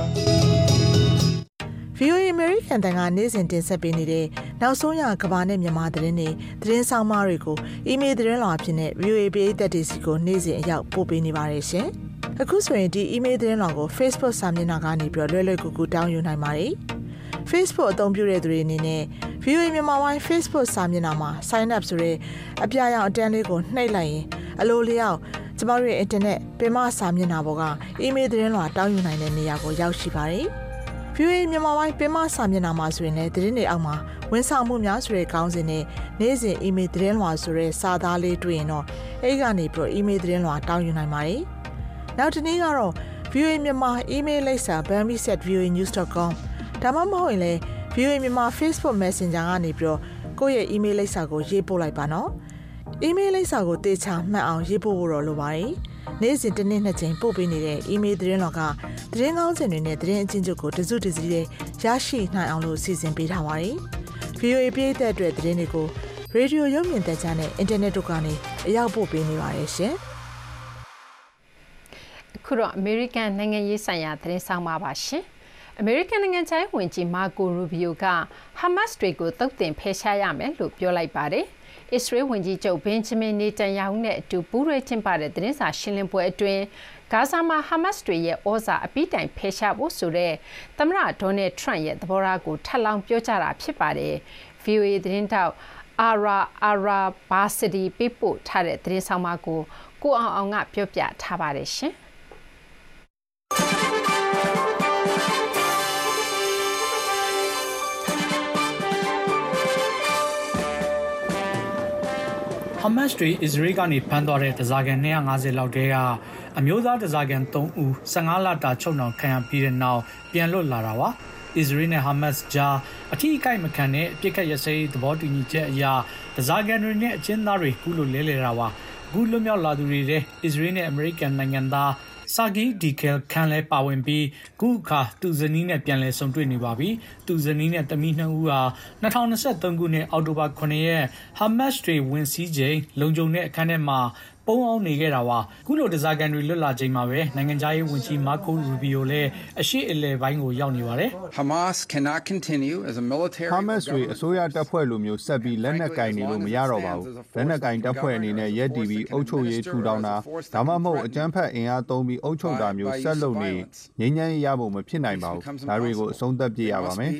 VOA American တန်ကနေ့စဉ်တင်ဆက်ပေးနေတဲ့နောက်ဆုံးရကဘာနဲ့မြန်မာသတင်းဆောင်မတွေကိုအီးမေးလ်သတင်းလွှာအဖြစ်နဲ့ VOA ပြည်သက်တွေစီကိုနေ့စဉ်အရောက်ပို့ပေးနေပါတယ်ရှင်။အခုဆိုရင်ဒီအီးမေးလ်သတင်းလွှာကို Facebook စာမျက်နှာကနေပြီးလွယ်လွယ်ကူကူတောင်းယူနိုင်ပါတယ်။ Facebook အသုံးပြုတဲ့သူတွေအနေနဲ့ VOA မြန်မာဝိုင်း Facebook စာမျက်နှာမှာ Sign up ဆိုတဲ့အပြာရောင်အတန်းလေးကိုနှိပ်လိုက်ရင်အလိုလျောက်ကျမတို့ရဲ့ internet ပင်မစာမျက်နှာပေါ်က email သတင်းလွှာတောင်းယူနိုင်တဲ့နေရာကိုရောက်ရှိပါတယ်။ VOA မြန်မာပိုင်းပင်မစာမျက်နှာမှာဆိုရင်လည်းသတင်းတွေအောက်မှာဝန်ဆောင်မှုများဆိုတဲ့ခေါင်းစဉ်နဲ့နေ့စဉ် email သတင်းလွှာဆိုတဲ့စာသားလေးတွေ့ရင်တော့အဲ့ကနေပြီးတော့ email သတင်းလွှာတောင်းယူနိုင်ပါတယ်။နောက်တစ်နည်းကတော့ VOA မြန်မာ email လိပ်စာ bambi@voanews.com ဒါမှမဟုတ်ရင်လည်း VOA မြန်မာ Facebook Messenger ကနေပြီးတော့ကိုယ့်ရဲ့ email လိပ်စာကိုရေးပို့လိုက်ပါနော်။ email လိပ်စာကိုတေချာမှတ်အောင်ရေးပို့ဖို့တော့လိုပါတယ်။နေ့စဉ်တစ်နေ့နှစ်ကြိမ်ပို့ပေးနေတဲ့ email သတင်းလောကသတင်းကောင်းစင်တွေနဲ့သတင်းအချင်းချုပ်ကိုတစုတစည်းရရှိနိုင်အောင်လို့စီစဉ်ပေးထားပါတယ်။ VOA ပြည်သက်အတွက်သတင်းတွေကိုရေဒီယိုရုပ်မြင်သံကြားနဲ့အင်တာနက်တို့ကနေအရောက်ပို့ပေးနေပါတယ်ရှင်။အခုတော့ American နိုင်ငံရေးဆိုင်ရာသတင်းဆောင်ပါရှင်။ American နိုင်ငံခြားရေးဝန်ကြီး Marco Rubio က Hamas တွေကိုသုတ်သင်ဖယ်ရှားရမယ်လို့ပြောလိုက်ပါတယ်။ Israel ဝန်ကြီးချုပ် Benjamin Netanyahu နဲ့အတူပူးတွဲကျင်းပတဲ့သတင်းစာရှင်းလင်းပွဲအတွင်းဂါဇာမှာ Hamas တွေရဲ့ဩဇာအပြီးတိုင်ဖယ်ရှားဖို့ဆိုတဲ့သမ္မတ Donald Trump ရဲ့သဘောထားကိုထပ်လောင်းပြောကြားတာဖြစ်ပါတယ်။ VOA သတင်းတောက်Ara Arabasadi ပေးပို့ထားတဲ့သတင်းဆောင်မကိုအောင်ကပြောပြထားပါတယ်ရှင်။ Hamas တွေ Israel ကနေဖမ်းသွားတဲ့တစားကန်250လောက်တည်းကအမျိုးသားတစားကန်3ဦး15လတာချုပ်နှောင်ခံရပြီးတဲ့နောက်ပြန်လွတ်လာတာပါ။ Israel နဲ့ Hamas ကြားအထီးအကိုက်မခံတဲ့အပြစ်ခတ်ရစဲသဘောတူညီချက်အရတစားကန်တွေနဲ့အကျဉ်းသားတွေကုလို့လဲလှယ်တာပါ။အခုလွတ်မြောက်လာသူတွေထဲ Israel နဲ့ American နိုင်ငံသားSagi Dekel ခန်းလဲပါဝင်ပြီးခုအခါသူဇနီးနဲ့ပြန်လဲဆုံတွေ့နေပါပြီ။သူဇနီးနဲ့တမီး2ဦးဟာ2023ခုနှစ်အောက်တိုဘာ9ရက် Hamas တွေဝင်စီးချိန်လုံခြုံတဲ့အခန်းထဲမှာပုံအောင်နေခဲ့တာပါ။ခုလိုတစားကန်တွေလွတ်လာချိန်မှာပဲနိုင်ငံခြားရေးဝန်ကြီး Marco Rubio လည်းအရှိအလယ်ပိုင်းကိုရောက်နေပါတယ်။ Hamas cannot continue as a military Hamas တွေအစိုးရတပ်ဖွဲ့လိုမျိုးဆက်ပြီးလက်နက်ကင်နေလို့မရတော့ပါဘူး။လက်နက်ကင်တပ်ဖွဲ့အနေနဲ့ရက်တီပြီးအုပ်ချုပ်ရေးထူထောင်တာဒါမှမဟုတ်အကြမ်းဖက်အင်အားသုံးပြီးအုပ်ချုပ်တာမျိုးဆက်လုပ်နေငြိမ်းချမ်းရေးရဖို့မဖြစ်နိုင်ပါဘူး။ဒါတွေကိုအဆုံးသတ်ပြရပါမယ်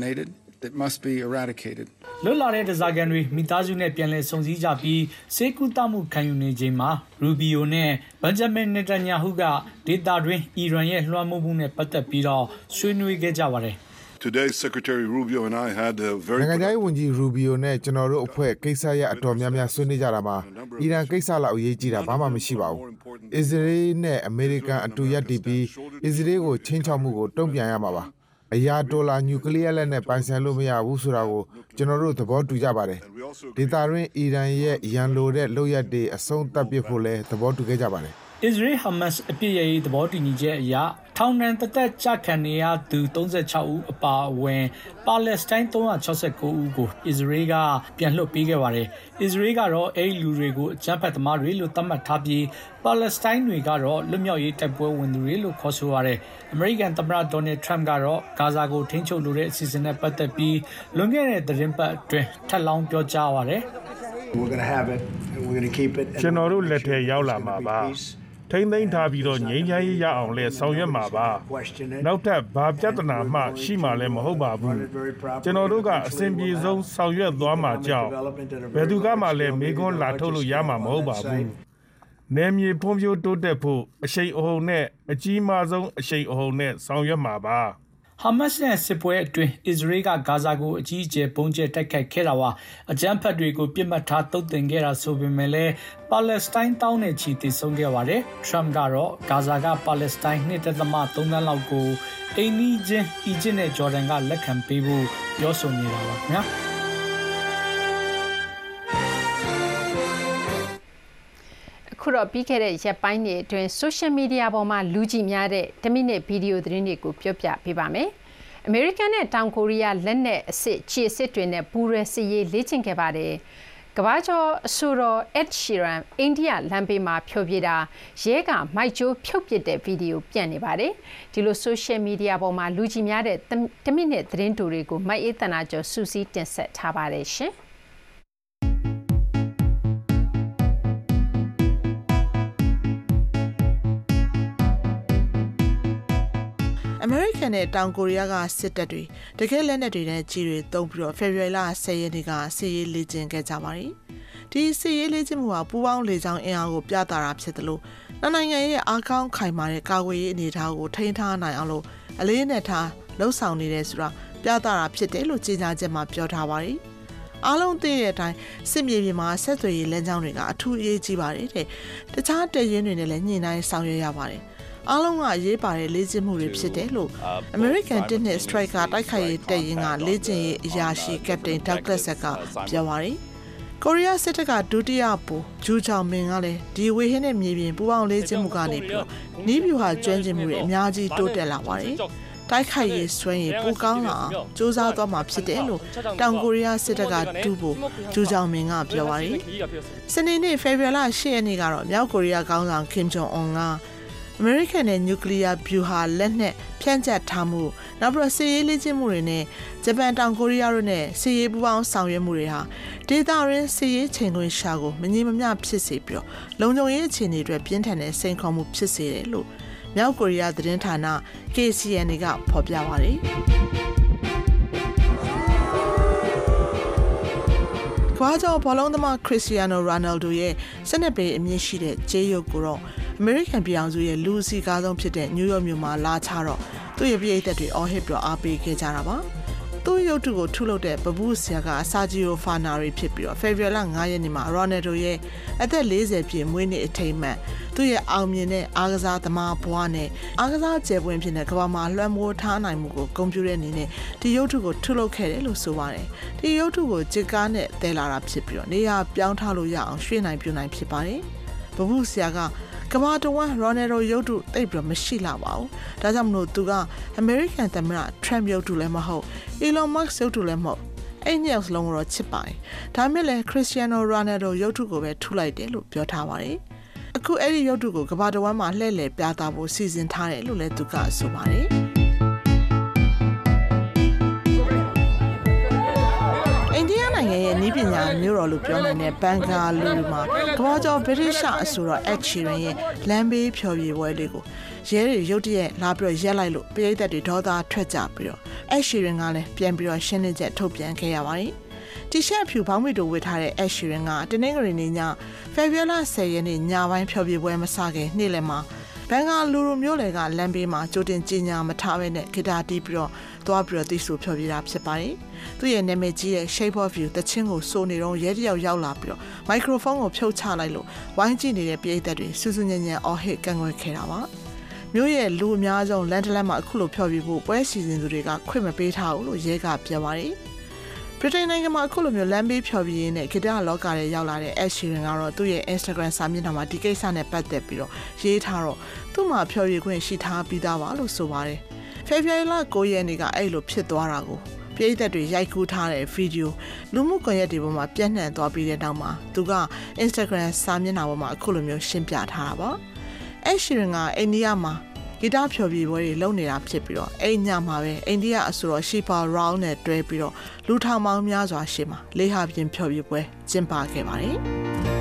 That must be eradicated. လွတ်လာတဲ့တစားကန်တွေမိသားစုနဲ့ပြန်လည်ဆုံစည်းကြပြီးစေကူတမှုခံယူနေချိန်မှာ Rubio နဲ့ Benjamin Netanyahu ကဒေတာတွင်အီရန်ရဲ့လွှမ်းမိုးမှုနဲ့ပတ်သက်ပြီးတော့ဆွေးနွေးခဲ့ကြပါတယ်။ Today Secretary Rubio and I had a very နိုင်ငံခြားရေးဝန်ကြီး Rubio နဲ့ကျွန်တော်တို့အဖွဲ့ကိစ္စရပ်အတော်များများဆွေးနွေးကြတာမှာအီရန်ကိစ္စလောက်အရေးကြီးတာဘာမှမရှိပါဘူး။ Israel နဲ့ American အတူရပ်တည်ပြီး Israel ကိုချင်းချောက်မှုကိုတုံ့ပြန်ရမှာပါ။အရာဒေါ်လာနျူကလ িয়ার လက်နဲ့ပိုင်ဆိုင်လို့မရဘူးဆိုတာကိုကျွန်တော်တို့သဘောတူကြပါတယ်။ဒေတာတွင်အီရန်ရဲ့ရန်လိုတဲ့လုပ်ရက်တွေအဆုံးသတ်ပစ်ဖို့လဲသဘောတူခဲ့ကြပါတယ်။ Israel Hamas အပြစ်ရဲ့သဘောတူညီချက်အရထောင်ဒဏ်တစ်သက်ကြခံနေရသူ36ဦးအပါအဝင်ပါလက်စတိုင်း369ဦးကို Israel ကပြန်လွှတ်ပေးခဲ့ပါတယ်။ Israel ကတော့အဲ့လူတွေကိုအကြမ်းဖက်သမားတွေလို့သတ်မှတ်ထားပြီးပါလက်စတိုင်းတွေကတော့လွတ်မြောက်ရေးတိုက်ပွဲဝင်သူတွေလို့ခေါ်ဆိုရတယ်။ American သမ္မတ Donald Trump ကတော့ဂါဇာကိုထိန်းချုပ်လိုတဲ့အစီအစဉ်နဲ့ပတ်သက်ပြီးလွန်ခဲ့တဲ့သတင်းပတ်အတွင်းထပ်လောင်းပြောကြားပါတယ်။ We're going to have it and we're going to keep it. ကျွန်တော်တို့လက်ထဲရောက်လာမှာပါ။ထိမ့်သိမ်းထားပြီးတော့ငြိမ်းချမ်းရေးရအောင်လဲဆောင်ရွက်မှာပါနောက်ထပ်ဘာပြဿနာမှရှိမှလည်းမဟုတ်ပါဘူးကျွန်တော်တို့ကအစဉ်ပြေဆုံးဆောင်ရွက်သွားမှာကြောက်ဘယ်သူကမှလည်းမေခွန်းလာထုတ်လို့ရမှာမဟုတ်ပါဘူးနယ်မြေဖွံ့ဖြိုးတိုးတက်ဖို့အရှိန်အဟုန်နဲ့အကြီးမားဆုံးအရှိန်အဟုန်နဲ့ဆောင်ရွက်မှာပါ Hamas နဲ့စစ်ပွဲအတွင်း Israel ကဂါဇာကိုအကြီးအကျယ်ပုံကျဲတိုက်ခိုက်ခဲ့တာပါအကြမ်းဖက်တွေကိုပြစ်မှတ်ထားတုတ်တင်ခဲ့တာဆိုပေမဲ့လည်းပါလက်စတိုင်းတောင်းနဲ့ချီတည်ဆုံခဲ့ပါတယ် Trump ကတော့ဂါဇာကပါလက်စတိုင်း 2.3 သန်းလောက်ကိုအိန္ဒိယအီဂျစ်နဲ့ဂျော်ဒန်ကလက်ခံပေးဖို့ပြောဆိုနေတာပါခင်ဗျာခုတော့ပြီးခဲ့တဲ့ရက်ပိုင်းတွေအတွင်း social media ပေါ်မှာလူကြည့်များတဲ့10မိနစ်ဗီဒီယိုသတင်းတွေကိုပြောပြပေးပါမယ်။ American နဲ့တောင်ကိုရီးယားလက်နက်အစစ်ခြေစစ်တွေနဲ့ပူးရဲစစ်ရေးလေ့ကျင့်ခဲ့ပါတယ်။ကမ္ဘာကျော်အဆိုတော် Ed Sheeran အိန္ဒိယလမ်းဘေးမှာဖြိုပြေးတာရဲကမိုက်ကျိုးဖြုတ်ပစ်တဲ့ဗီဒီယိုပြန့်နေပါတယ်။ဒီလို social media ပေါ်မှာလူကြည့်များတဲ့10မိနစ်သတင်းတူတွေကိုမိုက်အေးတနာကျော်စူးစီးတင်ဆက်ထားပါတယ်ရှင်။ American နဲ့တောင်ကိုရီးယားကစစ်တပ်တွေတကယ်လက်နက်တွေနဲ့ကြီးတွေတုံးပြီးတော့ February 10 ရက်နေ့ကစစ်ရေးလေ့ကျင့်ခဲ့ကြပါတယ်။ဒီစစ်ရေးလေ့ကျင့်မှုဟာပူးပေါင်းလေကြောင်းအင်အားကိုပြသတာဖြစ်တယ်လို့နိုင်ငံရဲ့အားကောင်းခိုင်မာတဲ့ကာကွယ်ရေးအနေအထားကိုထိန်းထားနိုင်အောင်လို့အလေးနဲ့ထားလှုပ်ဆောင်နေတယ်ဆိုတာပြသတာဖြစ်တယ်လို့ကြေညာချက်မှာပြောထားပါတယ်အားလုံးသိတဲ့အတိုင်းစစ်မြေပြင်မှာဆက်သွယ်ရေးလမ်းကြောင်းတွေကအထူးအရေးကြီးပါတယ်တဲ့တခြားတည်ရင်တွေနဲ့လည်းညှိနှိုင်းဆောင်ရွက်ရပါတယ်အားလုံးကအရေးပါတဲ့လေ့ကျင့်မှုတွေဖြစ်တယ်လို့ American Tennis Striker တိုက်ခိုက်ရေးတည်ရင်ကလေ့ကျင့်ရေးအရာရှိ Captain Douglas ကပြောပါတယ်ကိုရီးယားစစ်တပ်ကဒုတိယဗိုလ်ဂျူချောင်မင်ကလည်းဒီဝေဟင်းနဲ့မြေပြင်ပူးပေါင်းလေ့ကျင့်မှုကနေပြီးနီးဗျူဟာကျွမ်းကျင်မှုတွေအများကြီးတိုးတက်လာပါတယ်တိုက်ခိုက်ရေးစွမ်းရည်ပိုကောင်းလာအောင်စူးစမ်းသွားမှာဖြစ်တယ်လို့တောင်ကိုရီးယားစစ်တပ်ကဒုဗိုလ်ဂျူချောင်မင်ကပြောပါတယ်စနေနေ့ဖေဖော်ဝါရီလ10ရက်နေ့ကတော့မြောက်ကိုရီးယားခေါင်းဆောင်ကင်ဂျုံအွန်ကအမေရိကန်နဲ့နျူကလ িয়ার ဗျူဟာလက်နက်ဖြန့်ကျက်ထားမှုနောက်ပြီးစစ်ရေးလေ့ကျင့်မှုတွေနဲ့ဂျပန်တောင်ကိုရီးယားတို့နဲ့စစ်ရေးပူးပေါင်းဆောင်ရွက်မှုတွေဟာဒေသရင်းစစ်ရေးချိန်ခွင်ရှာကိုမငြင်းမမျှဖြစ်စေပြီးလုံခြုံရေးအခြေအနေတွေပြင်းထန်တဲ့စိန်ခေါ်မှုဖြစ်စေတယ်လို့မြောက်ကိုရီးယားသတင်းဌာန KCNA ကဖော်ပြပါတယ်ကွာကြောဘောလုံးသမားခရစ္စတီယာနိုရိုနယ်ဒိုရဲ့စနစ်ပေအမြင့်ရှိတဲ့ဂျေးရုပ်ကိုတော့အမေရိကန်ပြည်အောင်စုရဲ့လူစီကားဆုံးဖြစ်တဲ့နယူးယောက်မြို့မှာလာချတော့သူ့ရဲ့ပြည်သက်တွေအော်ဟစ်ပြီးအားပေးခဲ့ကြတာပါသူ့ရုပ်တုကိုထုလုပ်တဲ့ဘဘူးဆရာကအစာဂျီယိုဖာနာရီဖြစ်ပြီးဖေဖော်ဝါရီလ9ရက်နေ့မှာရိုနယ်ဒိုရဲ့အသက်40ပြည့်မွေးနေ့အထိမ်းအမှတ်သူ့ရဲ့အောင်မြင်တဲ့အားကစားသမားဘဝနဲ့အားကစားကျယ်ပွင့်ဖြစ်တဲ့ကမ္ဘာမှာလွှမ်းမိုးထားနိုင်မှုကိုဂုဏ်ပြုတဲ့အနေနဲ့ဒီရုပ်တုကိုထုလုပ်ခဲ့တယ်လို့ဆိုပါတယ်ဒီရုပ်တုကိုဂျစ်ကားနဲ့သဲလာတာဖြစ်ပြီးနေရာပြောင်းထားလို့ရအောင်ရွှေ့နိုင်ပြုနိုင်ဖြစ်ပါတယ်ဘဘူးဆရာကကမ္ဘာတဝန်းရိုနယ်ဒိုရုပ်တုတိတ်ပြီးမရှိလာပါဘူးဒါကြောင့်မလို့သူကအမေရိကန်သမ္မတထရမ့်ရုပ်တုလည်းမဟုတ်အီလွန်မတ်စ်ရုပ်တုလည်းမဟုတ်အဲ့ညက်စလုံးတော့ချစ်ပါတယ်ဒါမဲ့လည်းခရစ္စတီယာနိုရိုနယ်ဒိုရုပ်တုကိုပဲထုလိုက်တယ်လို့ပြောထားပါတယ်အခုအဲ့ဒီရုပ်တုကိုကမ္ဘာတဝန်းမှာလှည့်လည်ပြသဖို့စီစဉ်ထားတယ်လို့လည်းသူကဆိုပါတယ်နိုင်ငံရဲ့နည်းပညာမျိုးတော်လို့ပြောနိုင်တဲ့ဘန်ဂါလူမှာကမ္ဘာကျော်ဗြိတိရှအဆိုတော် Ed Sheeran ရဲ့လမ်းဘေးဖျော်ဖြေပွဲလေးကိုရဲတွေရုတ်တရက်လာပြီးရက်လိုက်လို့ပရိသတ်တွေဒေါသထွက်ကြပြီးတော့ Ed Sheeran ကလည်းပြန်ပြီးရှင်းလင်းချက်ထုတ်ပြန်ခဲ့ရပါတယ်တီရှပ်ဖြူဘောင်းမီတို့ဝတ်ထားတဲ့ Ed Sheeran ကတနင်္ဂနွေနေ့ညဖေဖော်ဝါရီလ10ရက်နေ့ညပိုင်းဖျော်ဖြေပွဲမစခင်နေ့လယ်မှာဘန်ဂါလူမျိုးတွေကလမ်းဘေးမှာကြိုတင်ကြီးညာမထားဘဲနဲ့ဂီတာတီးပြီးတော့သွားပြီးသိဆိုဖျော်ဖြေတာဖြစ်ပါတယ်။သူ့ရဲ့နာမည်ကြီးရဲ့ Shape of You တချင်းကိုစိုးနေတော့ရဲတယောက်ရောက်လာပြီးတော့မိုက်ခရိုဖုန်းကိုဖြုတ်ချလိုက်လို့ဝိုင်းကြည့်နေတဲ့ပရိသတ်တွေစူးစူးညံ့ညံ့အော်ဟစ်ကန့်ကွက်ခဲ့တာပါ။မြို့ရဲ့လူအများဆုံးလန်ဒလန်မှာအခုလိုဖျော်ဖြေဖို့ပွဲစီစဉ်သူတွေကခွင့်မပေးထားဘူးလို့ရဲကပြောပါတယ်။ဗြိတိန်နိုင်ငံမှာအခုလိုမျိုးလမ်းဘေးဖျော်ဖြေရင်းနဲ့ဂီတလောကရဲ့ရောက်လာတဲ့ Ed Sheeran ကတော့သူ့ရဲ့ Instagram စာမျက်နှာမှာဒီကိစ္စနဲ့ပတ်သက်ပြီးတော့ရေးထားတော့သူ့မှာဖျော်ဖြေခွင့်ရှိထားပြီးသားပါလို့ဆိုပါတယ်။ဖေဖော်ဝါရီလ9ရက်နေ့ကအဲ့လိုဖြစ်သွားတာကိုပြည်သက်တွေရိုက်ကူးထားတဲ့ဗီဒီယိုလူမှုကွန်ရက်တွေပေါ်မှာပြန့်နှံ့သွားပြီးတဲ့နောက်မှာသူက Instagram စာမျက်နှာပေါ်မှာအခုလိုမျိုးရှင်းပြထားတာပါ။ Ed Sheeran ကအိန္ဒိယမှာဂီတဖျော်ဖြေပွဲတွေလုပ်နေတာဖြစ်ပြီးတော့အဲ့ညမှာပဲအိန္ဒိယအဆိုတော် Shiva Rao နဲ့တွဲပြီးတော့လူထောင်ပေါင်းများစွာရှေ့မှာလေးဟာပြင်ဖျော်ဖြေပွဲကျင်းပခဲ့ပါတယ်။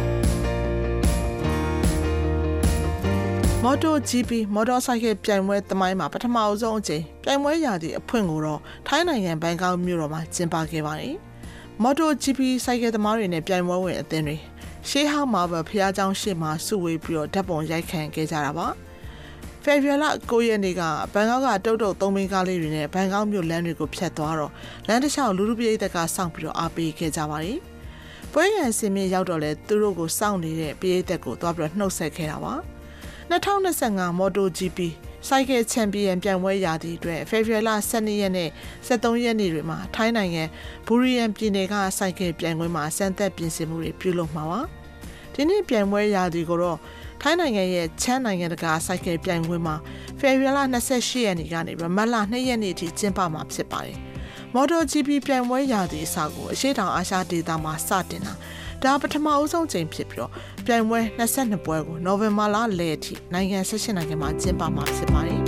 MotoGP မော်တော်ဆိုင်ကယ်ပြိုင်ပွဲသမိုင်းမှာပထမအဆုံးအကြိမ်ပြိုင်ပွဲရာသီအဖွင့်ကိုတော့ထိုင်းနိုင်ငံဘန်ကောက်မြို့တော်မှာကျင်းပခဲ့ပါတယ်။ MotoGP ဆိုင်ကယ်သမားတွေနဲ့ပြိုင်ပွဲဝင်အသင်းတွေရှေးဟောင်းမာဘယ်ဖျားကျောင်းရှေ့မှာစုဝေးပြီးတော့ဓာတ်ပုံရိုက်ခံခဲ့ကြတာပါ။ဖေဖော်ဝါရီလ9ရက်နေ့ကဘန်ကောက်ကတုတ်သုံးဘင်းကားလေးတွေနဲ့ဘန်ကောက်မြို့လမ်းတွေကိုဖြတ်သွားတော့လမ်းတစ်လျှောက်လူပရိသတ်ကစောင့်ပြီးတော့အားပေးခဲ့ကြပါတယ်။ပွဲရန်စင်မြင့်ရောက်တော့လဲသူတို့ကိုစောင့်နေတဲ့ပရိသတ်ကိုသွားပြီးတော့နှုတ်ဆက်ခဲ့တာပါ။2025 MotoGP စိုက်ကယ်ချန်ပီယံပြိုင်ပွဲရာသီအတွက်ဖေဖော်ဝါရီလ12ရက်နဲ့13ရက်နေ့တွေမှာထိုင်းနိုင်ငံဘူရီယန်ပြည်နယ်ကစိုက်ကယ်ပြိုင်ပွဲမှာစံသက်ပြင်ဆင်မှုတွေပြုလုပ်မှာပါ။ဒီနေ့ပြိုင်ပွဲရာသီကိုတော့ထိုင်းနိုင်ငံရဲ့ချမ်းနိုင်ငံတကာစိုက်ကယ်ပြိုင်ပွဲမှာဖေဖော်ဝါရီလ28ရက်နေ့ကနေမတ်လ2ရက်နေ့ထိကျင်းပမှာဖြစ်ပါတယ်။ MotoGP ပြိုင်ပွဲရာသီအစကိုအရှေ့တောင်အာရှဒေသမှာစတင်တာဒါပထမအဆုံးချိန်ဖြစ်ပြီးတော့ပြိုင်ပွဲ22ပွဲကိုနိုဝင်ဘာလလယ်အထိနိုင်ငံ18နိုင်ငံမှာကျင်းပမှာဖြစ်ပါတယ်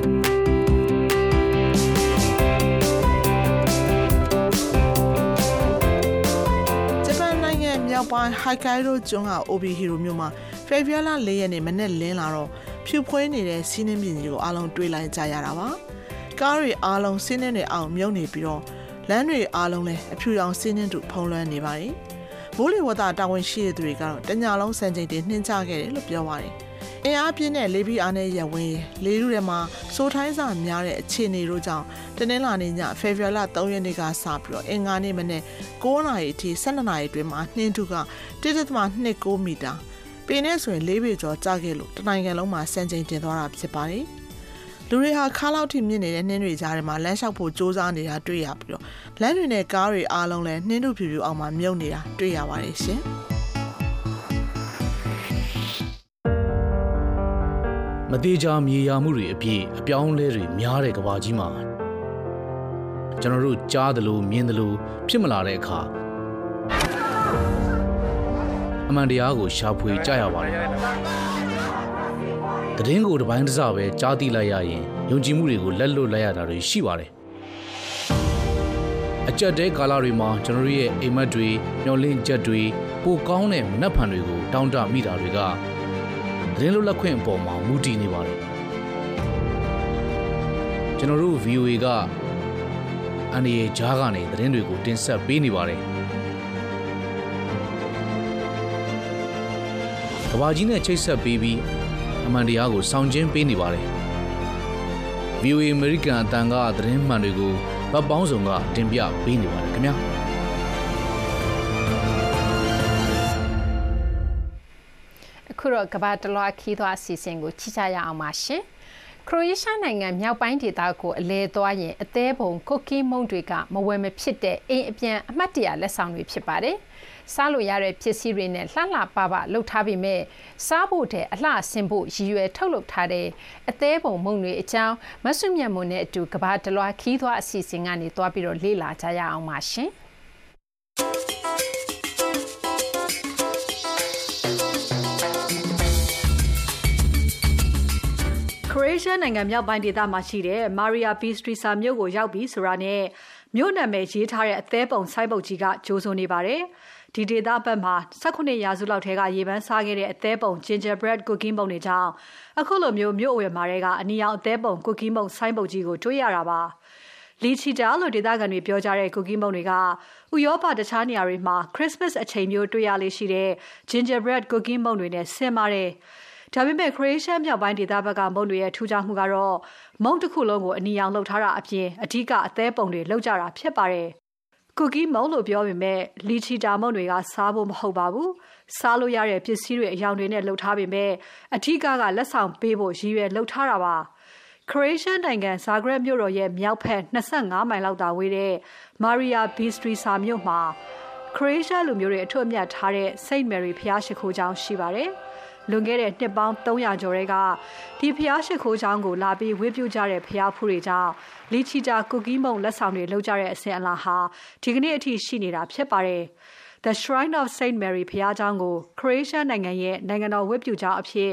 ။ဂျပန်နိုင်ငံမြောက်ပိုင်းဟိုက်ကိုင်ဒိုကျွန်းကအိုဘီဟီရိုမြို့မှာဖေဖော်ဝါရီလ4ရက်နေ့မနေ့လင်းလာတော့ဖြူဖွေးနေတဲ့စီးနှင်းပြင်ကြီးကိုအားလုံးတွေးလိုက်ကြရတာပါ။ကားတွေအားလုံးစီးနှင်းတွေအောင်မြုပ်နေပြီးတော့လမ်းတွေအားလုံးလည်းအဖြူရောင်စီးနှင်းတူဖုံးလွှမ်းနေပါတယ်။မိုးလေဝသတာဝန်ရှိတဲ့သူတွေကတော့တညလုံးစံချိန်တင်နှင်းချခဲ့တယ်လို့ပြောပါတယ်အင်အားပြင်းတဲ့လေပြင်းအားနဲ့ရဝင်းလေထုထဲမှာစိုးထိုင်းစာများတဲ့အခြေအနေတို့ကြောင့်တနင်္လာနေ့ညဖေဖော်ဝါရီလ3ရက်နေ့ကစပြီးတော့အင်္ဂါနေ့မနေ့9နာရီအထိ12နာရီအတွင်းမှာနှင်းထုက 1.29 မီတာပေနဲ့ဆိုရင်4ပေကျော်ကျခဲ့လို့တနိုင်ငံလုံးမှာစံချိန်တင်သွားတာဖြစ်ပါတယ်လူတွေဟာခါလောက်ထိမြင့်နေတဲ့နှင်းတွေကြားထဲမှာလမ်းလျှောက်ဖို့စ조사နေတာတွေ့ရပြီးတော့လမ်းတွေနဲ့ကားတွေအားလုံးလည်းနှင်းထုဖြူဖြူအောင်မှာမြုပ်နေတာတွေ့ရပါတယ်ရှင်မသေးချာမြေယာမှုတွေအပြည့်အပြောင်းလဲတွေများတဲ့ကမ္ဘာကြီးမှာကျွန်တော်တို့ကြားသလိုမြင်သလိုဖြစ်မလာတဲ့အခါအမှန်တရားကိုရှာဖွေကြရပါတယ်သတင်းကိုတစ်ပိုင်းတစ်စပဲကြားသိလိုက်ရရင်ယုံကြည်မှုတွေကိုလက်လွတ်လိုက်ရတာတွေရှိပါတယ်အကြက်တဲကာလတွေမှာကျွန်တော်ရဲ့အိမ်မက်တွေမျောလင့်ချက်တွေပိုကောင်းတဲ့မနှက်ဖန်တွေကိုတောင်းတမိတာတွေကသတင်းလွတ်လပ်ခွင့်အပေါ်မှာမူတည်နေပါတယ်ကျွန်တော်တို့ VOA ကအန်ဒီရဲ့ဂျားကနေသတင်းတွေကိုတင်ဆက်ပေးနေပါတယ်ကဘာကြီးနဲ့ချိတ်ဆက်ပေးပြီးအမှန်တရားကိုဆောင်ကျဉ်ပေးနေပါတယ် VOA American အတန်ကသတင်းမှန်တွေကိုဗတ်ပေါင်းစုံကတင်ပြပေးနေပါတယ်ခင်ဗျာအခုတော့ကဘာတလွားခီးသွားအစီအစဉ်ကိုချစ်ကြရအောင်ပါရှင်ခရိုအေးရှားနိုင်ငံမြောက်ပိုင်းဒေသကိုအလဲသွားရင်အသေးပုံကုတ်ကီးမုန့်တွေကမဝယ်မဖြစ်တဲ့အိမ်အပြန်အမှတ်တရလက်ဆောင်တွေဖြစ်ပါတယ်စားလို့ရတဲ့ပစ္စည်းတွေနဲ့လှလှပပလှုပ်ထားပြီးမဲ့စားဖို့တဲ့အလှဆင်ဖို့ရည်ရွယ်ထုတ်လုပ်ထားတဲ့အသေးပုံမုန့်တွေအကြောင်းမဆုမြတ်မွန်နဲ့အတူကဘာတလွားခီးသွားအစီအစဉ်ကနေတွားပြီးတော့လေ့လာကြရအောင်ပါရှင်ခရိုအေးရှားနိုင်ငံမြောက်ပိုင်းဒေသမှာရှိတဲ့ Maria Bistrica မြို့ကိုရောက်ပြီဆိုတာနဲ့မြို့နာမည်ရေးထားတဲ့အသေးပုံဆိုင်းပုတ်ကြီးကကြိုးစုံနေပါတယ်။ဒီဒေသဘက်မှာ18ရာစုလောက်ထဲကရေပန်းစားခဲ့တဲ့အသေးပုံ gingerbread cookie ပုံတွေကြောင့်အခုလိုမြို့အဝယ်မှာတွေကအနီရောင်အသေးပုံ cookie ပုံဆိုင်းပုတ်ကြီးကိုတွေ့ရတာပါ။လီချီတာလို့ဒေသခံတွေပြောကြတဲ့ cookie ပုံတွေကဥရောပတခြားနေရာတွေမှာ Christmas အချိန်မျိုးတွေ့ရလေရှိတဲ့ gingerbread cookie ပုံတွေနဲ့ဆင်ပါတယ်။ဒါပေမဲ့ Croatia မြောက်ပိုင်းဒေသဘက်ကမုန့်တွေရဲ့ထူးခြားမှုကတော့မုန့်တစ်ခုလုံးကိုအနီရောင်လှုပ်ထားတာအပြင်အထူးကအသေးပုံတွေလှုပ်ကြတာဖြစ်ပါတယ်။ Cookie မုန့်လို့ပြောပေမဲ့လီချီတာမုန့်တွေကစားဖို့မဟုတ်ပါဘူး။စားလို့ရတဲ့ပစ္စည်းတွေအယောင်တွေနဲ့လှုပ်ထားပေမဲ့အထူးကလက်ဆောင်ပေးဖို့ရည်ရွယ်လှုပ်ထားတာပါ။ Croatia နိုင်ငံ Zagreb မြို့တော်ရဲ့မြောက်ဖက်25မိုင်လောက်သာဝေးတဲ့ Maria Bistrica မြို့မှာ Croatia လူမျိုးတွေအထွတ်အမြတ်ထားတဲ့ Saint Mary ဘုရားရှိခိုးကျောင်းရှိပါတယ်။လွန်ခဲ့တဲ့နှစ်ပေါင်း300ကျော်တဲ့ကဒီဖျားရှိခိုးချောင်းကိုလာပြီးဝေပြုကြတဲ့ဖျားဖူးတွေကြောင့်လီချီတာကူကီးမုံလက်ဆောင်တွေလုပ်ကြတဲ့အစဉ်အလာဟာဒီကနေ့အထိရှိနေတာဖြစ်ပါတယ်။ The Shrine of Saint Mary ဖျားကျောင်းကို Croatia နိုင်ငံရဲ့နိုင်ငံတော်ဝတ်ပြုကျောင်းအဖြစ်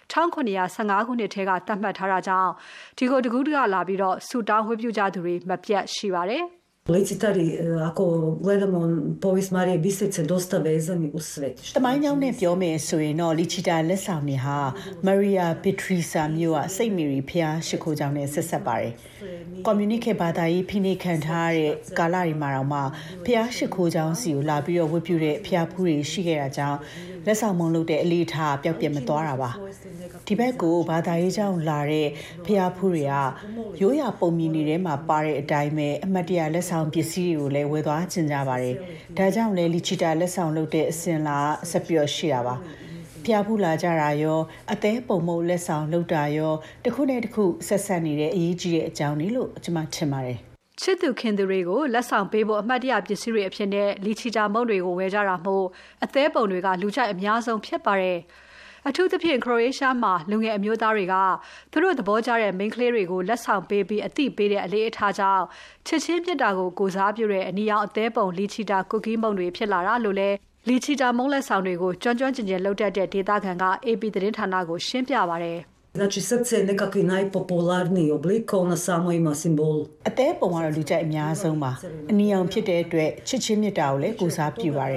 1915ခုနှစ်ထဲကသတ်မှတ်ထားတာကြောင့်ဒီကိုတကူးတကလာပြီးတော့ဆူတောင်းဝတ်ပြုကြသူတွေမပြတ်ရှိပါတယ်။ Lecitari, ako gledamo povijest Marije Bistrice, dosta vezani uz svet. တမိုင်းကြောင်းနဲ့ပြောမယ်ဆိုရင်တော့လီချီတာလက်ဆောင်တွေဟာ Maria Bistrica မြို့ကစိတ်မီရီဖျားရှိခိုးကြောင်းနဲ့ဆက်ဆက်ပါတယ်။ Community ဘာသာရေးဖိနှိပ်ခံထားရတဲ့ကာလတွေမှာတော့မှဖျားရှိခိုးကြောင်းစီကိုလာပြီးတော့ဝတ်ပြုတဲ့ဖျားဖူးတွေရှိခဲ့တာကြောင့်လက်ဆောင်မုံလုပ်တဲ့အလေးထားပျောက်ပြတ်မသွားတာပါ။ဒီဘက်ကိုဘာသာရေးကြောင့်လာတဲ့ဖျားဖူးတွေကရိုးရာပုံမြင်တွေထဲမှာပါတဲ့အတိုင်းပဲအမတ်တရလက်ဆောင်ပစ္စည်းတွေကိုလည်းဝယ်သွားကျင်ကြပါတယ်။ဒါကြောင့်လည်းလီချီတာလက်ဆောင်လုပ်တဲ့အစဉ်လာဆက်ပြီးရှိတာပါ။ဖျားဖူးလာကြတာရောအသေးပုံမုံလက်ဆောင်လုပ်တာရောတစ်ခုနဲ့တစ်ခုဆက်ဆက်နေတဲ့အရေးကြီးတဲ့အကြောင်းတွေလို့ကျွန်မထင်ပါတယ်။ချစ်သူခင်သူတွေကိုလက်ဆောင်ပေးဖို့အမှတ်တရပစ္စည်းတွေအဖြစ်နဲ့လီချီတာမုံတွေကိုဝယ်ကြတာမို့အသေးပုံတွေကလူကြိုက်အများဆုံးဖြစ်ပါတယ်။အထူးသဖြင့် Croatia မှာလူငယ်အမျိုးသားတွေကသူတို့သဘောကျတဲ့ main ကလေးတွေကိုလက်ဆောင်ပေးပြီးအသိပေးတဲ့အလေးအထားကြောင့်ချစ်ချင်းမြတ်တာကိုကိုစားပြုတဲ့အနီရောင်အသေးပုံလီချီတာကူကီးမုံတွေဖြစ်လာတာလို့လဲလီချီတာမုံလက်ဆောင်တွေကိုကျွမ်းကျွမ်းကျင်ကျင်လုပ်တတ်တဲ့ဒေသခံက AP သတင်းဌာနကိုရှင်းပြပါတယ် Znači srce je nekakvi najpopularniji oblik, ona samo ima simbol. အသေးပုံကတော့လူကြိုက်အများဆုံးပါ။အနီရောင်ဖြစ်တဲ့အတွက်ချစ်ချင်းမြတ်တာကိုလည်းကိုစားပြုပါတယ်။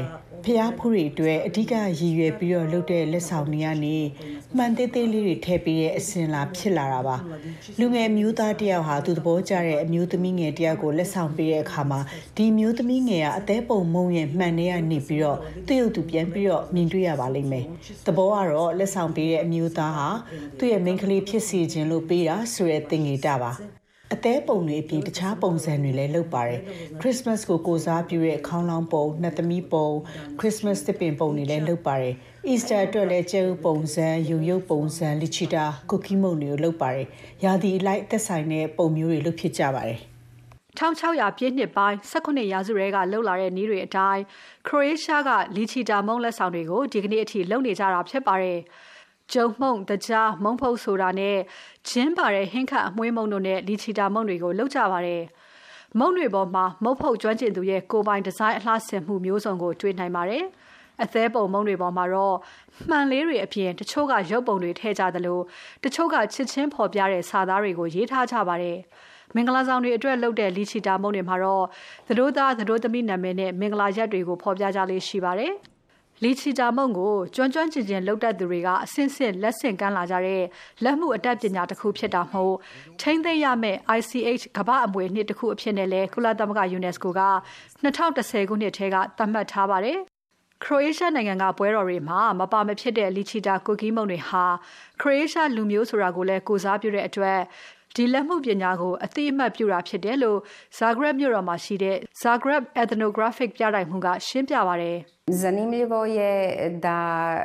ဖျားဖူးတွေအတွက်အဓိကရည်ရွယ်ပြီးတော့လုပ်တဲ့လက်ဆောင်တွေကနေမှန်သေးသေးလေးတွေထည့်ပေးတဲ့အစဉ်လာဖြစ်လာတာပါလူငယ်မျိုးသားတယောက်ဟာသူသဘောကျတဲ့အမျိုးသမီးငယ်တယောက်ကိုလက်ဆောင်ပေးတဲ့အခါမှာဒီမျိုးသမီးငယ်ကအသေးပုံမုံရဲ့မှန်ထဲကနေပြီးတော့သူ့ရုပ်သူပြန်ပြီးတော့မြင်တွေ့ရပါလိမ့်မယ်သဘောကတော့လက်ဆောင်ပေးတဲ့အမျိုးသားဟာသူ့ရဲ့မိန်းကလေးဖြစ်စီခြင်းလို့ပေးတာဆိုတဲ့သင်္ကေတပါအသေးပုံတွေအပြင်တခြားပုံစံတွေလည်းလုပ်ပါတယ်ခရစ်စမတ်ကိုကိုစားပြုတဲ့ခေါင်းလောင်းပုံနှစ်သမီးပုံခရစ်စမတ်သစ်ပင်ပုံတွေလည်းလုပ်ပါတယ်အီစတာအတွက်လည်းကျဲဥပုံစံရုပ်ပုံစံလီချီတာကူကီမုန်တွေကိုလုပ်ပါတယ်ရာသီလိုက်သက်ဆိုင်တဲ့ပုံမျိုးတွေလုပ်ဖြစ်ကြပါတယ် 1600ပြည့်နှစ်ပိုင်း18ရာစုရဲကလှုပ်လာတဲ့နည်းတွေအတိုင်းခရိုအေးရှားကလီချီတာမုံလက်ဆောင်တွေကိုဒီကနေ့အထိလုပ်နေကြတာဖြစ်ပါတယ်ကျုံမှုန့်တကြားမုံဖုတ်ဆိုတာနဲ့ဂျင်းပါတဲ့ဟင်းခတ်အမွှေးမုံတို့နဲ့လီချီတာမုံတွေကိုလုပ်ကြပါတယ်မုံတွေပေါ်မှာမုတ်ဖုတ်ကျွမ်းကျင်သူရဲ့ကိုယ်ပိုင်ဒီဇိုင်းအလှဆင်မှုမျိုးစုံကိုတွေ့နိုင်ပါတယ်အသေးပုံမုံတွေပေါ်မှာတော့မှန်လေးတွေအပြင်တချို့ကရုပ်ပုံတွေထည့်ကြသလိုတချို့ကချစ်ချင်းဖော်ပြတဲ့စာသားတွေကိုရေးထားကြပါတယ်မင်္ဂလာဆောင်တွေအတွက်လုပ်တဲ့လီချီတာမုံတွေမှာတော့သတို့သားသတို့သမီးနာမည်နဲ့မင်္ဂလာရက်တွေကိုဖော်ပြကြလေးရှိပါတယ်လီချီတာမုံကိုကျွမ်းကျွမ်းကျင်ကျင်လုပ်တတ်သူတွေကအဆင့်ဆင့်လက်ဆင့်ကမ်းလာကြတဲ့လက်မှုအတတ်ပညာတစ်ခုဖြစ်တာမို့ထိန်းသိမ်းရမယ့် ICH ကမ္ဘာအမွေနှစ်တစ်ခုအဖြစ်နဲ့လဲကုလသမဂ္ဂ UNESCO က2010ခုနှစ်ထဲကသတ်မှတ်ထားပါတယ်ခရိုအေးရှားနိုင်ငံကပွဲတော်တွေမှာမပါမဖြစ်တဲ့လီချီတာကူကီမုံတွေဟာခရိုအေးရှားလူမျိုးဆိုတာကိုလည်းကိုစားပြုတဲ့အတွက်ဒီလက်မှုပညာကိုအသိအမှတ်ပြုတာဖြစ်တယ်လို့ Zagreb မြို့တော်မှာရှိတဲ့ Zagreb Ethnographic ပြတိုက်မှုကရှင်းပြပါတယ် Zanimljivo je da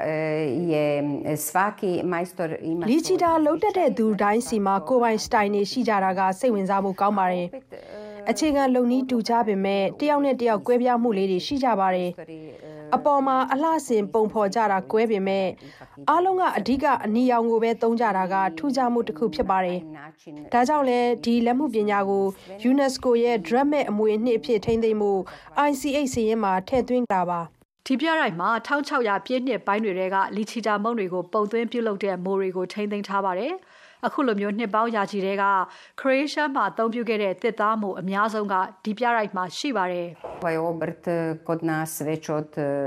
je svaki majstor ima လီချီတာလုံးတက်တဲ့သူတိုင်းစီမှာကိုယ်ပိုင်စတိုင်တွေရှိကြတာကစိတ်ဝင်စားမှုကောင်းပါတယ်အခြေခံလုံနည်းတူကြပေမဲ့တယောက်နဲ့တယောက်ကွဲပြားမှုလေးတွေရှိကြပါတယ်အပေါ်မှာအလှဆင်ပုံဖော်ကြတာကွဲပေမဲ့အားလုံးကအဓိကအနီရောင်ကိုပဲသုံးကြတာကထူးခြားမှုတစ်ခုဖြစ်ပါတယ်ဒါကြောင့်လဲဒီလက်မှုပညာကို UNESCO ရဲ့ Dramatic အမွေအနှစ်အဖြစ်ထိန်းသိမ်းမှု ICH စီရင်မှာထည့်သွင်းတာပါဒီပြရိုက်မှာ1600ပြည့်နှစ်ပိုင်းတွေကလီချီတာမုံတွေကိုပုံသွင်းပြုလုပ်တဲ့မိုးတွေကိုထိန်းသိမ်းထားပါတယ်အခုလိုမျိုးနှစ်ပေါင်းရာချီတွေကခရိုအေးရှားမှာအသုံးပြုခဲ့တဲ့တစ်သားမို့အများဆုံးကဒီပြရိုက်မှာရှိပါတယ်။ Ovaj obrt kod nas već od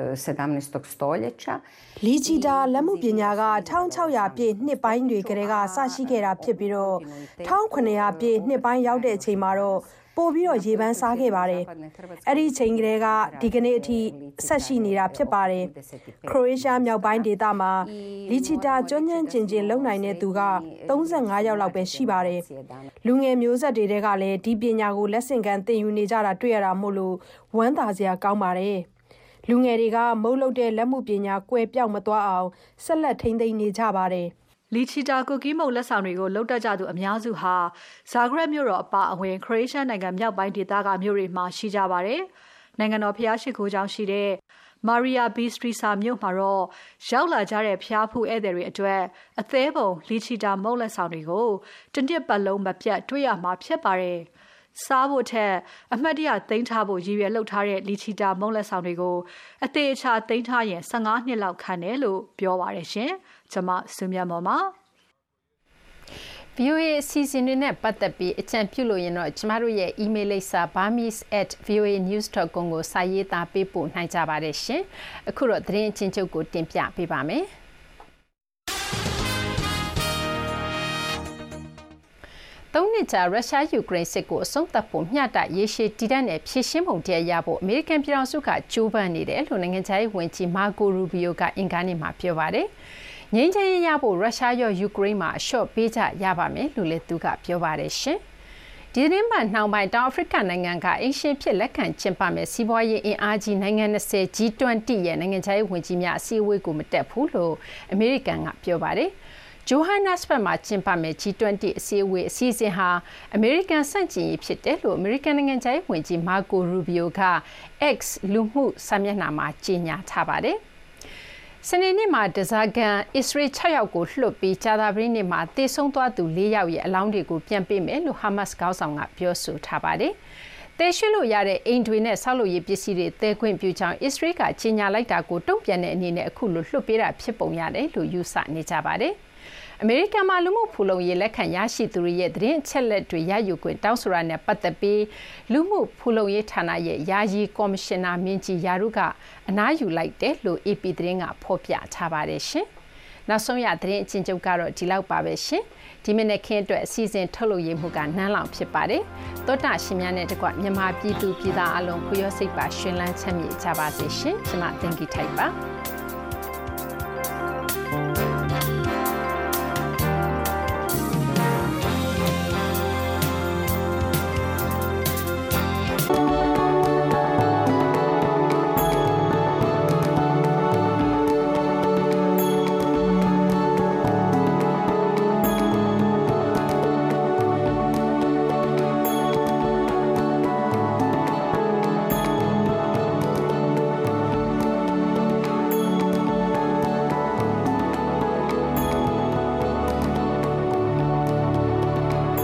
17. stoljeća. လီချီတာလက်မှုပညာက1600ပြည့်နှစ်ပိုင်းတွေကတည်းကစရှိခဲ့တာဖြစ်ပြီးတော့1900ပြည့်နှစ်ပိုင်းရောက်တဲ့အချိန်မှာတော့ပို့ပြီးတော့ရေပန်းစားခဲ့ပါတယ်။အဲ့ဒီချိန်ကလေးကဒီကနေ့အထိဆက်ရှိနေတာဖြစ်ပါတယ်။ခရိုအေးရှားမြောက်ပိုင်းဒေသမှာလီချီတာကျွမ်းကျင်ကျင်လုံနိုင်တဲ့သူက35ယောက်လောက်ပဲရှိပါတယ်။လူငယ်မျိုးဆက်တွေကလည်းဒီပညာကိုလက်ဆင့်ကမ်းသင်ယူနေကြတာတွေ့ရတာမို့လို့ဝမ်းသာစရာကောင်းပါတယ်။လူငယ်တွေကမုတ်လုပ်တဲ့လက်မှုပညာကွယ်ပြောက်မသွားအောင်ဆက်လက်ထိန်းသိမ်းနေကြပါတယ်။လီချီတာကူကီမုံလက်ဆောင်တွေကိုလုပ်တတ်ကြသူအများစုဟာဇာဂရက်မြို့တော်အပါအဝင်ခရိုအေးရှားနိုင်ငံမြောက်ပိုင်းဒေသကမြို့တွေမှာရှိကြပါတယ်။နိုင်ငံတော်ဖျားရှိခိုးကျောင်းရှိတဲ့မာရီယာဘီစထရီဆာမြို့မှာတော့ရောက်လာကြတဲ့ဖျားဖူးဧည့်သည်တွေအတွက်အသေးပုံလီချီတာမုံလက်ဆောင်တွေကိုတနစ်ပတ်လုံးမပြတ်တွေ့ရမှာဖြစ်ပါတယ်။စားဖို့ထက်အမှတ်တရသိမ်းထားဖို့ရည်ရွယ်လုပ်ထားတဲ့လီချီတာမုံလက်ဆောင်တွေကိုအသေးအချာသိမ်းထားရင်15နှစ်လောက်ခံတယ်လို့ပြောပါတယ်ရှင်။ကျွန်မစုမြတ်မော်ပါ VOA အစီအစဉ်တွေနဲ့ပတ်သက်ပြီးအကြံပြုလို့ရင်တော့ကျမတို့ရဲ့ email လိပ်စာ burmese@voanews.com ကိုစာရေးသားပေးပို့နိုင်ကြပါတယ်ရှင်။အခုတော့သတင်းအချင်းချုပ်ကိုတင်ပြပေးပါမယ်။3 နှစ်ကြာရုရှားယူကရိန်းစစ်ကိုအဆုံးသတ်ဖို့မျှတရေရှည်တည်တံ့တဲ့ဖြည့်ရှင်းပုံတရားရဖို့အမေရိကန်ပြည်ထောင်စုကကြိုးပမ်းနေတယ်လို့နိုင်ငံခြားရေးဝန်ကြီးမာကိုရူဘီယိုကအင်္ဂါနေ့မှာပြောပါတယ်။ငြိမ်းချမ်းရေးရဖို့ရုရှားရောယူကရိန်းမှာအလျှော့ပေးကြရပါမယ်လို့လည်းသူကပြောပါတယ်ရှင်။ဒီသတင်းပတ်နှောင်းပိုင်းတောင်အာဖရိကနိုင်ငံကအင်ရှင်ဖြစ်လက်ခံကျင်းပမယ်စီးပွားရေးအင်အားကြီးနိုင်ငံ20 G20 ရဲ့နိုင်ငံခြားရေးဝန်ကြီးများအစည်းအဝေးကိုမတက်ဘူးလို့အမေရိကန်ကပြောပါတယ်။ဂျိုဟန်နက်စ်ဘတ်မှာကျင်းပမယ့် G20 အစည်းအဝေးအစီအစဉ်ဟာအမေရိကန်စန့်ကျင်ရေးဖြစ်တယ်လို့အမေရိကန်နိုင်ငံခြားရေးဝန်ကြီးမာကိုရူဘီယိုက X လူမှုစာမျက်နှာမှာကြေညာထားပါတယ်။စနေနေ့မှာဒဇာကန်အစ္စရေး6ယောက်ကိုလွှတ်ပြီးကြာသပတေးနေ့မှာတေဆုံးသွားသူ4ယောက်ရဲ့အလောင်းတွေကိုပြန်ပေးမယ်လို့ဟာမတ်စ်ခေါင်းဆောင်ကပြောဆိုထားပါတယ်။တဲရွှေ့လို့ရတဲ့အိမ်တွေနဲ့ဆောက်လုပ်ရေးပစ္စည်းတွေတဲခွင့်ပြုကြောင်းအစ္စရေးကကြေညာလိုက်တာကိုတုံ့ပြန်တဲ့အနေနဲ့အခုလိုလွှတ်ပေးတာဖြစ်ပုံရတယ်လို့ယူဆနေကြပါတယ်။အမေရိကန်မှာလူမှုဖူလုံရေးလက်ခံရရှိသူတွေရဲ့သတင်းအချက်အလက်တွေရယူခွင့်တောင်းဆိုတာနဲ့ပတ်သက်ပြီးလူမှုဖူလုံရေးဌာနရဲ့ယာယီကော်မရှင်နာမင်းကြီးယာရုကအနားယူလိုက်တယ်လို့ AP သတင်းကဖော်ပြထားပါတယ်ရှင်။နောက်ဆုံးရသတင်းအချင်းချုပ်ကတော့ဒီလောက်ပါပဲရှင်။ဒီမနေ့ခင်းအတွက်အစီအစဉ်ထုတ်လုပ်ရေးမှုကနန်းလောင်ဖြစ်ပါတယ်။သောတာရှင်များနဲ့တကွမြန်မာပြည်သူပြည်သားအလုံးဖူရောစိတ်ပါရှင်လန်းချမ်းမြေ့ကြပါစေရှင်။ကျွန်မတင်ကြထိုက်ပါ။